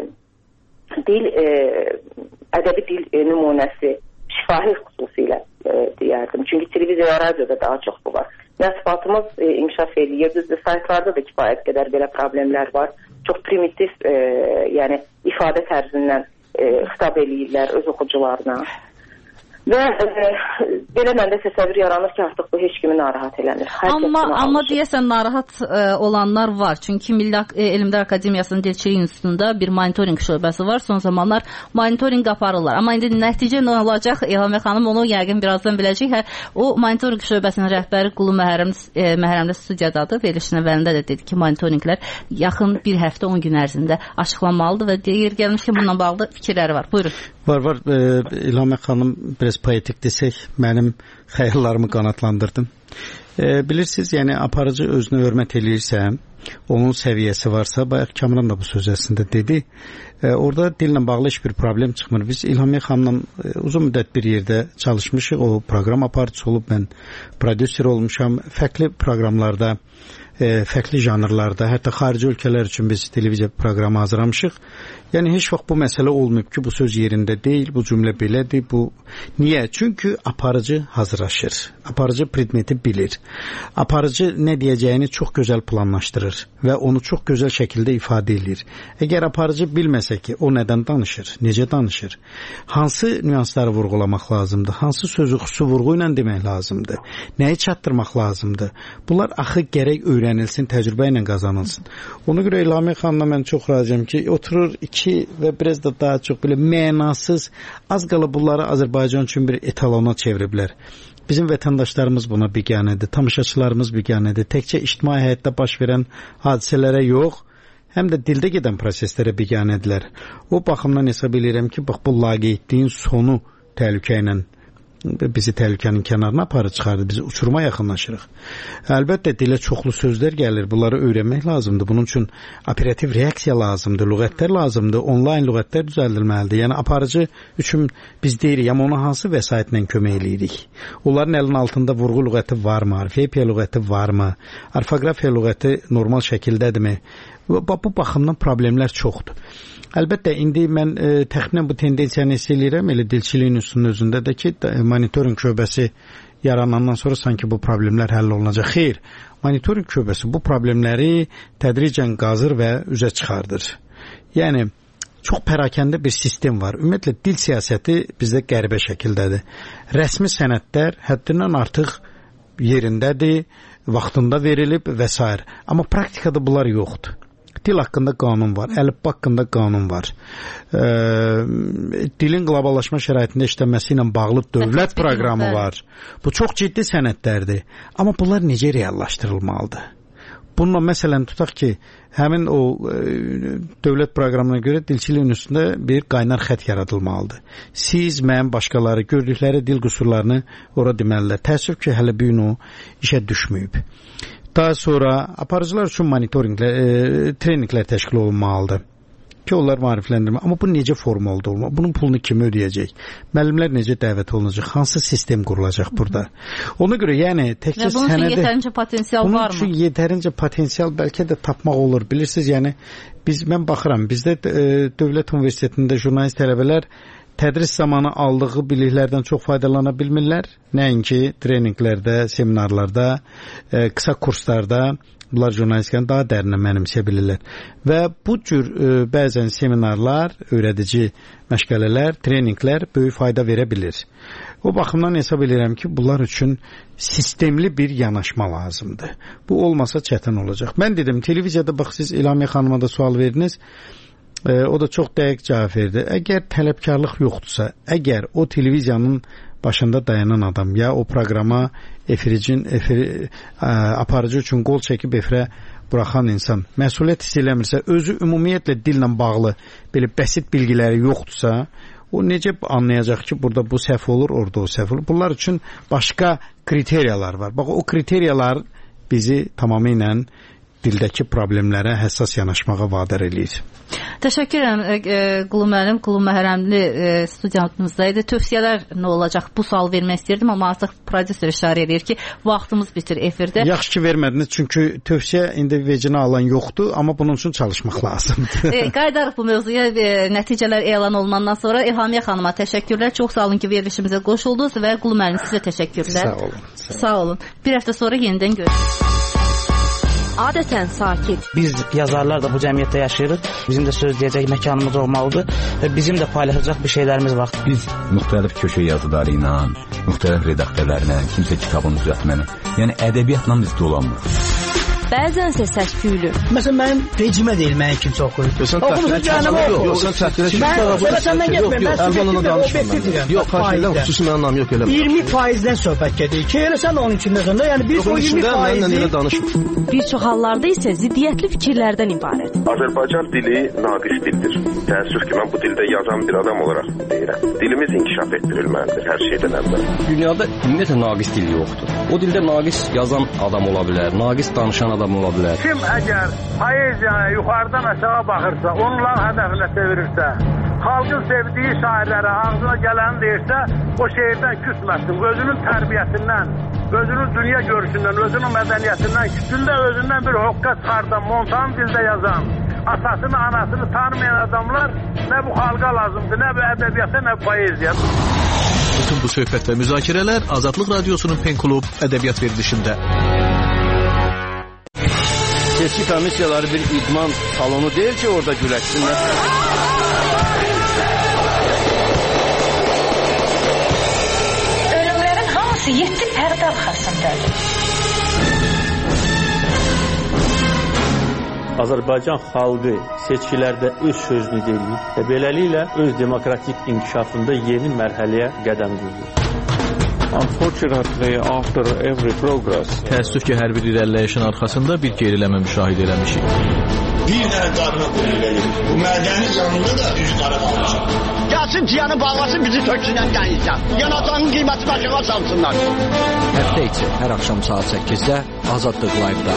dil, ədəbi dil nümunəsi şifahi xüsusilə deyərdim. Çünki televiziya və radioda daha çox bu var. Mətbuatımız inkişaf edir. Düzdür, saytlarda da kifayət qədər belə problemlər var. Çox primitiv, yəni ifadə tərzindən xitab eləyirlər öz oxucularına. Və belə məndə təsəvvür yaranır ki, artıq bu heç kimi narahat eləmir. Amma deyəsən narahat olanlar var. Çünki Milli Elmlər Akademiyasının Dilçilik İnstitutunda bir monitorinq şöbəsi var. Son zamanlar monitorinq aparırlar. Amma indi nəticə nə olacaq? İlhamiyə xanım onu yəqin birazdan biləcək. O monitorinq şöbəsinin rəhbəri Qulu Məhrəmli studiyadadır. Verilişin əvvəlində də dedi ki, monitorinqlər yaxın bir həftə 10 gün ərzində açıqlanmalıdır və deyir gəlmiş ki, bununla bağlı fikirləri var. Buyurun. Var. İlhamiyə xanım biraz poetik desək, mənim xəyallarımı qanatlandırdım. Bilirsiniz, yəni aparıcı özünü hörmət eləyirsə, onun səviyyəsi varsa, bayaq Kamran da bu söz əslində dedi, orada dillə bağlı heç bir problem çıxmır. Biz İlhamiyə xanımla uzun müddət bir yerdə çalışmışıq, o proqram aparıcısı olub, mən prodüser olmuşam, fərqli proqramlarda, fərqli janrlarda, hətta xarici ölkələr üçün biz televiziya proqramı hazırlamışıq. Yəni heç vaxt bu məsələ olmayıb ki, bu söz yerində deyil, bu cümlə belədir, bu niyə? Çünki aparıcı hazırlaşır. Aparıcı predmeti bilir. Aparıcı nə deyəcəyini çox gözəl planlaşdırır və onu çox gözəl şəkildə ifadə edir. Əgər aparıcı bilməsə ki, o nədən danışır, necə danışır, hansı nüansları vurğulamaq lazımdır, hansı sözü xüsusi vurğu ilə demək lazımdır, nəyi çatdırmaq lazımdır, bunlar axı gərək öyrənilsin, təcrübə ilə qazanılsın. Ona görə İlhamiyə xanımla mən çox razıyam ki, oturur və biraz da daha çox belə mənasız, az qala bunları Azərbaycan üçün bir etalona çeviriblər. Bizim vətəndaşlarımız buna biganədir, tamaşaçılarımız biganədir. Təkcə ictimai həyatda baş verən hadisələrə yox, həm də dildə gedən proseslərə biganədirlər. O baxımdan hesab edirəm ki, bax bu laqeydliyin sonu təhlükə ilə bizi təhlükənin kənarına aparır çıxardı, bizi uçuruma yaxınlaşırıq. Əlbəttə dilə çoxlu sözlər gəlir, bunları öyrənmək lazımdır. Bunun üçün operativ reaksiya lazımdır, lüğətlər lazımdır, onlayn lüğətlər düzəldilməlidir. Yəni aparıcı üçün biz deyirik, amma ona hansı vəsaitlə kömək eləyirik? Onların əlinin altında vurğu lüğəti varmı, orfoepiya lüğəti varmı, orfoqrafiya lüğəti normal şəkildədirmi? Bu baxımdan problemlər çoxdur. Əlbəttə, indi mən təxminən bu tendensiyanı hiss edirəm, elə Dilçilik İnstitutunun özündə də ki, monitorinq şöbəsi yaranandan sonra sanki bu problemlər həll olunacaq. Xeyr, monitorinq şöbəsi bu problemləri tədricən qazır və üzə çıxardır. Yəni, çox pərakəndə bir sistem var. Ümumiyyətlə, dil siyasəti bizdə qəribə şəkildədir. Rəsmi sənədlər həddindən artıq yerindədir, vaxtında verilib və s. Amma praktikada bunlar yoxdur. Dil haqqında qanun var, əlifba haqqında qanun var. Dilin qloballaşma şəraitində işləməsi ilə bağlı dövlət proqramı var. Bu çox ciddi sənədlərdir. Amma bunlar necə reallaşdırılmalıdır? Bununla məsələn tutaq ki, həmin o dövlət proqramına görə Dilçilik İnstitutunda bir qaynar xətt yaradılmalıdır. Siz, mən, başqaları gördükləri dil qüsurlarını ora deməlilər. Təəssüf ki, hələ bu gün o işə düşməyib. Daha sonra aparıcılar üçün monitorinqlər, treninqlər təşkil olunmalıdır ki, onlar maarifləndirmə. Amma bu necə formalıda olmalı? Bunun pulunu kim ödəyəcək? Müəllimlər necə dəvət olunacaq? Hansı sistem qurulacaq burada? Ona görə, yəni, təkcə sənədi... Və bunun üçün yetərincə potensial varmı? Bunun üçün yetərincə potensial bəlkə də tapmaq olur. Bilirsiniz, yəni, mən baxıram, bizdə Dövlət Universitetində jurnalist tələbələr tədris zamanı aldığı biliklərdən çox faydalana bilmirlər. Nəinki treninqlərdə, seminarlarda, qısa kurslarda bunlar jurnalistikanı daha dərinə mənimsəyə bilirlər. Və bu cür bəzən seminarlar, öyrədici məşğələlər, treninqlər böyük fayda verə bilir. O baxımdan hesab edirəm ki, bunlar üçün sistemli bir yanaşma lazımdır. Bu olmasa çətin olacaq. Mən dedim, televiziyada bax, siz İlhamiyə xanıma da sual verdiniz. O da çox dəqiq cavab verdi. Əgər tələbkarlıq yoxdursa, əgər o televiziyanın başında dayanan adam ya o proqrama aparıcı üçün qol çəkib efirə buraxan insan məsuliyyət hiss eləmirsə, özü ümumiyyətlə dillə bağlı belə bəsit bilgiləri yoxdursa, o necə anlayacaq ki, burada bu səhv olur, orada o səhv olur? Bunlar üçün başqa kriteriyalar var. Bax, o kriteriyalar bizi tamamilə dildəki problemlərə həssas yanaşmağa vadar eləyir. Təşəkkür edirəm Qulu müəllim, Qulu Məhrəmli studiyamızdaydı. Tövsiyələr nə olacaq? Bu sual vermək istəyirdim, amma artıq prodüser işarə edir ki, vaxtımız bitir efirdə. Yaxşı ki vermədiniz, çünki tövsiyə indi vecinə alan yoxdur, amma bunun üçün çalışmaq lazımdır. Qayıdarıq bu mövzuya nəticələr elan olunandan sonra. İlhamiyə xanıma təşəkkürlər. Çox sağ olun ki, verilişimizə qoşuldunuz və Qulu müəllim sizə təşəkkürlər. Sağ olun. Sağ olun. Bir həftə sonra yenidən görüşürük. Adətən sakit. Biz yazarlar da bu cəmiyyətdə yaşayırıq. Bizim də söz deyəcək məkanımız olmalıdır və bizim də paylaşacaq bir şeylərimiz var. Biz müxtəlif köşə yazıları ilə, müxtəlif redaktörlərlə, kimsə kitabın düzəltməni, yəni ədəbiyyatla biz dolanmırıq. Bəzənsə səs-küylü. Məsələn, mənim vecimə deyil, mənim kimsə oxuyur. Oxumuza cəhənnəmə oxuyur. Yox, sən təhqilə ki, mən səndən getməyim, mən subjektiv deyirəm. Yox, xahiş xüsusi mənim anlam yox, eləmə. 20%-dən söhbət gedir ki, elə sən də onun içində sonda, yəni biz o 20%-i... Bir çox hallarda isə ziddiyyətli fikirlərdən ibarət. Azərbaycan dili naqis dildir. Təəssüf ki, mən bu dildə yazan bir adam olaraq deyirəm. Dilimiz inkişaf etdirilməlidir hər şeydən əvvəl. Dünyada ümumiyyətlə naqis dil yoxdur. O dildə naqis yazan adam ola bilər, naqis danışan adam ola bilər. Kim əgər poeziyaya yuxarıdan aşağı baxırsa, onların hədəfinə çevirirsə, xalqın sevdiyi şairlərə ağzına gələni deyirsə, o şeirdən küsməsin. Özünün tərbiyəsindən, özünün dünya görüşündən, özünün mədəniyyətindən, küsündə özündən bir hoqqa çıxardan, montan dildə yazan, atasını, anasını tanımayan adamlar nə bu xalqa lazımdır, nə bu ədəbiyyata, nə bu poeziya. Bütün bu söhbət və müzakirələr Azadlıq Radiosunun Pen Klub ədəbiyyat verilişində. Seçki komissiyaları bir idman salonu deyil ki, orada güləşsinlər. Ölümlərin hamısı 7 pərdə arxasındadır. Azərbaycan xalqı seçkilərdə öz sözünü deyir və beləliklə öz demokratik inkişafında yeni mərhələyə qədəm qoyur. Unfortunately, after every progress, təəssüf ki, hər bir irəliləyişin arxasında bir geriləmə müşahidə eləmişik. Bir dənə qarına qoyun verir. Bu mədəni canında da üz qara qalmışaq. Gəlsin ciyanı bağlasın, bizi töksünən qəniyəcək. Yanacağının qiyməti başına salsınlar. Həftə içi hər axşam saat 8-də Azadlıq Live-da.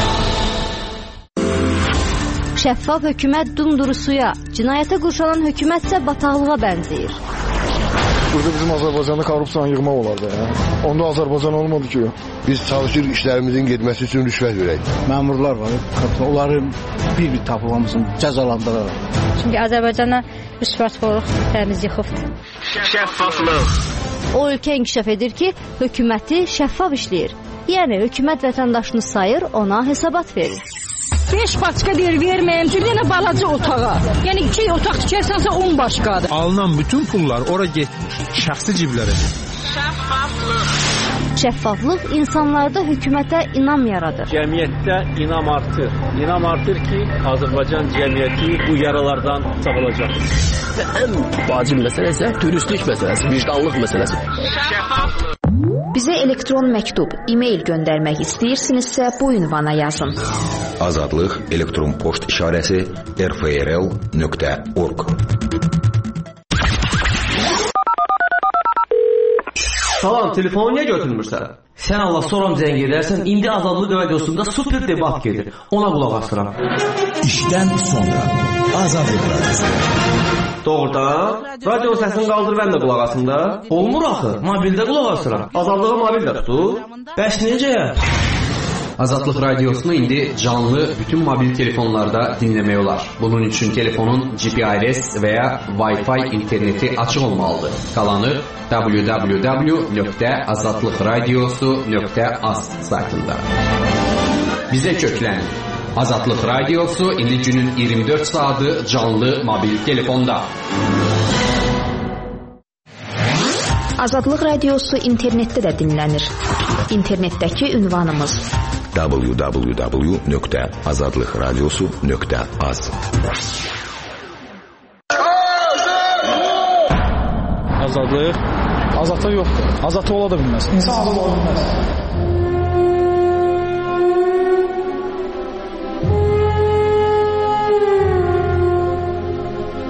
Şəffaf hökumət dumduru suya, cinayətə qurşanan hökumət isə bataqlığa bənzəyir. Burada bizim Azərbaycanda korrupsiyanı yığmaq olardı. Onda Azərbaycan olmadı ki. Biz çalışırıq işlərimizin getməsi üçün rüşvət verək. Məmurlar var, onların bir tapılmasını cəzalandıraraq. Çünki Azərbaycana rüşvətxorluq təmiz yıxıbdır. Şəffaflıq. O ölkə inkişaf edir ki, hökuməti şəffaf işləyir. Yəni hökumət vətəndaşını sayır, ona hesabat verir. 5 başqa deyir verməyim, bir dənə balaca otağa. Yəni 2 otaq tikərsənsə 10 başqadır. Alınan bütün pullar ora getmir, şəxsi ciblərə. Şəffaflıq. Şəffaflıq insanlarda hökumətə inam yaradır. Cəmiyyətdə inam artır. İnam artır ki, Azərbaycan cəmiyyəti bu yaralardan sağalacaq. Və ən vacib məsələ isə dürüstlük məsələsi, vicdanlıq məsələsi. Şəffaflıq. Bizə elektron məktub, e-mail göndərmək istəyirsinizsə bu ünvana yazın. Azadlıq elektron poçt işarəsi rfrl.org. Salam, telefonu niyə götürmürsən? Sən Allah soram zəng edərsən, indi Azadlıq Radiosunda super debat gedir. Ona qulaq asıram. İşdən sonra Azadlıq Radiosu. Doğrudan? Radio səsini qaldır, mən də qulaq asım da. Olmur axı, mobildə qulaq asıram. Azadlığa mobil də tutur. Bəs necə? Azadlıq Radiosunu indi canlı bütün mobil telefonlarda dinləmək olar. Bunun üçün telefonun GPRS və ya Wi-Fi interneti açıq olmalıdır. Qalanı www.azadlıqradiosu.az saytında. Bizə köklənin. Azadlıq Radiosu indi günün 24 saatı canlı mobil telefonda. Azadlıq Radiosu internetdə də dinlənir. İnternetdəki ünvanımız www.azadlıqradiosu.az. Azadlıq? Azadlıq yoxdur. Azadlıq ola da bilməz. İnsan azad ola bilməz.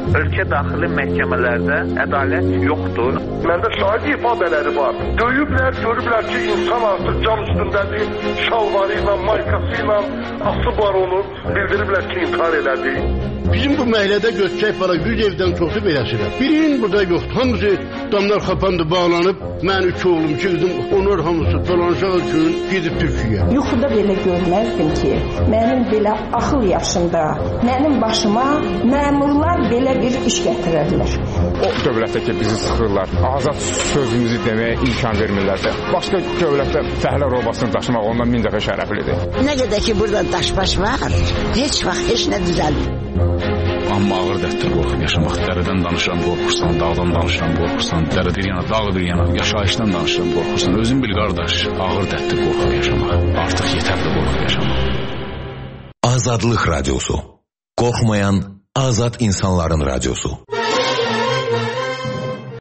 ölkə daxili məhkəmələrdə ədalət yoxdur. Məndə şahid ifadələri var. Döyüblər, görüblər ki, insan artıq cam üstündədir, şalvarı ilə, maykası ilə asıblar onu, bildiriblər ki, intihar elədi. Bizim bu məhəllədə göstərək var, 100 evdən çoxu beləsidir. Birinin burada yoxdur. Hamısı damlar xapandı, bağlanıb. Mən 3 oğlum, 2 qızım, onlar hamısı dolanışaq üçün gedib Türkiyəyə. Yuxuda belə görməzdim ki, mənim belə axıl yaşında, mənim başıma məmurlar belə bir iş gətirərlər. O dövlətdə ki, bizi sıxırlar, azad sözümüzü deməyə imkan vermirlərsə, başqa dövlətdə fəhlə robasını daşımaq ondan 1000 dəfə şərəflidir. Nə qədər ki, burada daşbaş var, heç vaxt heç nə düzəlmir. Amma ağır dərddən qorxub yaşamaq. Dərədən danışıram, qorxursan, dağdan danışıram, qorxursan, dərə bir yana, dağ bir yana, yaşayışdan danışıram, qorxursan. Özün bil, qardaş, ağır dərddən qorxub yaşamaq. Artıq yetərli qorxub yaşamaq. Azadlıq Radyosu. Qorxmayan azad insanların radyosu.